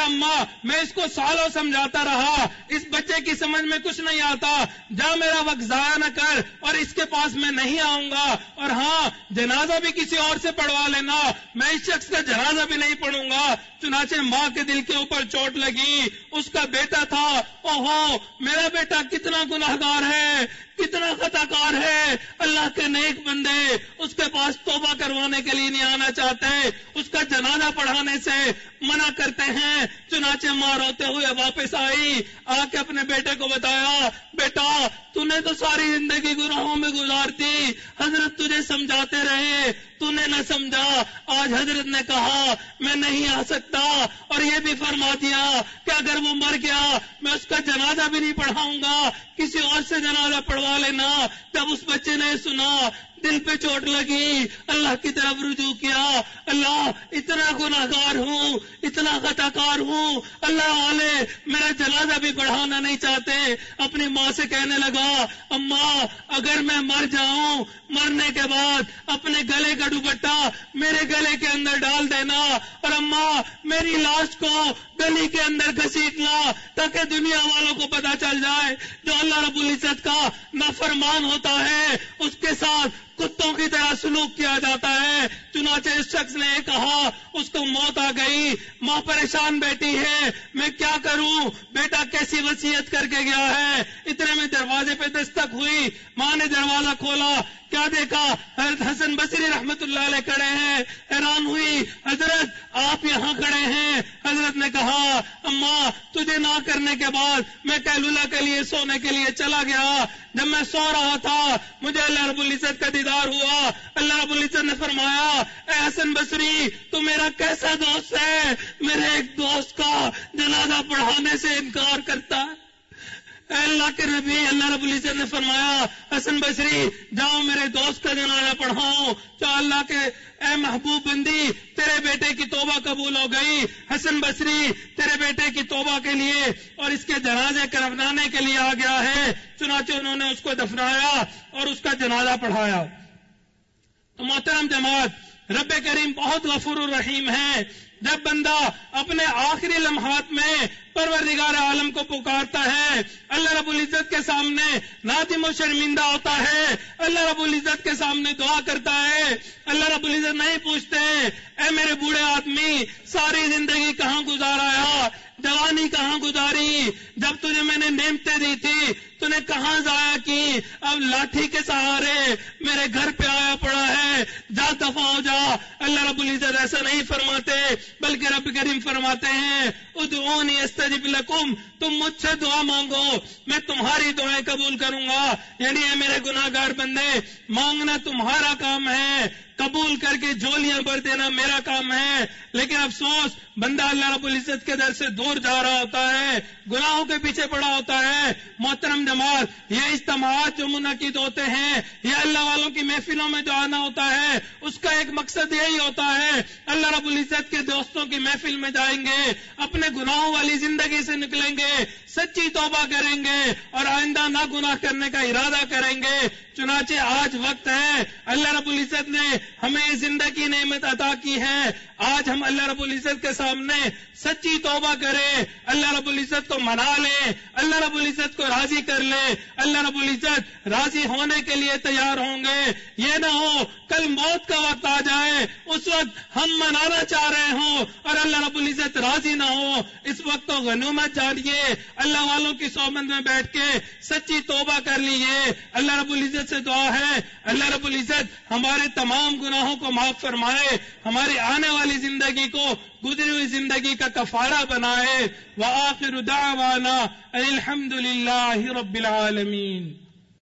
میں اس کو سالوں سمجھاتا رہا، اس بچے کی سمجھ میں کچھ نہیں آتا، جا میرا وقت ضائع نہ کر اور اس کے پاس میں نہیں آؤں گا، اور ہاں جنازہ بھی کسی اور سے پڑھوا لینا، میں اس شخص کا جنازہ بھی نہیں پڑھوں گا۔ چنانچہ ماں کے دل کے اوپر چوٹ لگی، اس کا بیٹا تھا، اوہو میرا بیٹا کتنا گناہگار ہے، کتنا خطا کار ہے، اللہ کے نیک بندے اس کے پاس توبہ کروانے کے لیے نہیں آنا چاہتے، اس کا جنازہ پڑھانے سے منع کرتے ہیں۔ چنانچہ ماں روتے ہوئے واپس آئی، آ کے اپنے بیٹے کو بتایا، بیٹا تو نے تو ساری زندگی گناہوں میں گزار دی، حضرت تجھے سمجھاتے رہے، تو نے نہ سمجھا، آج حضرت نے کہا میں نہیں آ سکتا، اور یہ بھی فرما دیا کہ اگر وہ مر گیا میں اس کا جنازہ بھی نہیں پڑھاؤں گا، کسی اور سے جنازہ پڑھوا لینا۔ جب اس بچے نے سنا دل پہ چوٹ لگی، اللہ کی طرف رجوع کیا، اللہ اتنا گناہگار ہوں، اتنا خطا کار ہوں، اللہ والے میرا جنازہ بھی پڑھانا نہیں چاہتے۔ اپنی ماں سے کہنے لگا، اماں اگر میں مر جاؤں، مرنے کے بعد اپنے گلے کا دوپٹہ میرے گلے کے اندر ڈال دینا، اور اماں میری لاش کو گلی کے اندر گھسیٹنا، تاکہ دنیا والوں کو پتا چل جائے جو اللہ رب العزت کا نافرمان ہوتا ہے اس کے ساتھ کتوں کی طرح سلوک کیا جاتا ہے۔ چنانچہ اس شخص نے کہا، اس کو موت آ گئی، ماں پریشان بیٹھی ہے، میں کیا کروں، بیٹا کیسی وصیت کر کے گیا ہے۔ اتنے میں دروازے پہ دستک ہوئی، ماں نے دروازہ کھولا، کیا دیکھا، حضرت حسن بصری رحمت اللہ علیہ کھڑے ہیں۔ حیران ہوئی، حضرت آپ یہاں کھڑے ہیں۔ حضرت نے کہا، اماں تجھے نہ کرنے کے بعد میں کیلولہ کے لیے سونے کے لیے چلا گیا، جب میں سو رہا تھا مجھے اللہ رب العزت کا دیدار ہوا، اللہ رب العزت نے فرمایا، اے حسن بصری تو میرا کیسا دوست ہے، میرے ایک دوست کا جنازہ پڑھانے سے انکار کرتا ہے۔ اے اللہ کے نبی، اللہ رب العزت نے فرمایا، حسن بصری جاؤ میرے دوست کا جنازہ پڑھاؤ، تو اللہ کے اے محبوب بندی تیرے بیٹے کی توبہ قبول ہو گئی، حسن بصری تیرے بیٹے کی توبہ کے لیے اور اس کے جنازے کروانے کے لیے آ گیا ہے۔ چنانچہ انہوں نے اس کو دفنایا اور اس کا جنازہ پڑھایا۔ تو محترم جماعت، رب کریم بہت غفور الرحیم ہے۔ جب بندہ اپنے آخری لمحات میں پروردگار عالم کو پکارتا ہے، اللہ رب العزت کے سامنے نادم و شرمندہ ہوتا ہے، اللہ رب العزت کے سامنے دعا کرتا ہے، اللہ رب العزت نہیں پوچھتے اے میرے بوڑھے آدمی ساری زندگی کہاں گزارا، جوانی کہاں گزاری، جب تجھے میں نے نعمتیں دی تھی تو نے کہاں ضائع کی، اب لاٹھی کے سہارے میرے گھر پہ آیا پڑا ہے، جا دفع ہو جا۔ اللہ رب العزت ایسا نہیں فرماتے، بلکہ رب کریم فرماتے ہیں، ادعونی استجب لکم، تم مجھ سے دعا مانگو میں تمہاری دعائیں قبول کروں گا۔ یعنی اے میرے گناہ گار بندے، مانگنا تمہارا کام ہے، قبول کر کے جولیاں بھر دینا میرا کام ہے، لیکن افسوس بندہ اللہ رب العزت کے در سے دور جا رہا ہوتا ہے، گناہوں کے پیچھے پڑا ہوتا ہے۔ محترم جماعت، یہ اجتماعات جو منعقد ہوتے ہیں، یہ اللہ والوں کی محفلوں میں جو آنا ہوتا ہے، اس کا ایک مقصد یہی ہوتا ہے، اللہ رب العزت کے دوستوں کی محفل میں جائیں گے، اپنے گناہوں والی زندگی سے نکلیں گے، سچی توبہ کریں گے اور آئندہ نہ گناہ کرنے کا ارادہ کریں گے۔ چنانچہ آج وقت ہے، اللہ رب العزت نے ہمیں یہ زندگی نعمت عطا کی ہے، آج ہم اللہ رب العزت کے سامنے سچی توبہ کریں، اللہ رب العزت کو منا لیں، اللہ رب العزت کو راضی کر لیں، اللہ رب العزت راضی ہونے کے لیے تیار ہوں گے۔ یہ نہ ہو کل موت کا وقت آ جائے، اس وقت ہم منانا چاہ رہے ہوں اور اللہ رب العزت راضی نہ ہو، اس وقت تو غنیمت جانیے، اللہ والوں کی صحبت میں بیٹھ کے سچی توبہ کر لیجیے۔ اللہ رب العزت سے دعا ہے، اللہ رب العزت ہمارے تمام گناہوں کو معاف فرمائے، ہماری آنے والی زندگی کو گزری ہوئی زندگی کا کفارہ بنائے۔ وآخر دعوانا الحمد للہ رب العالمین۔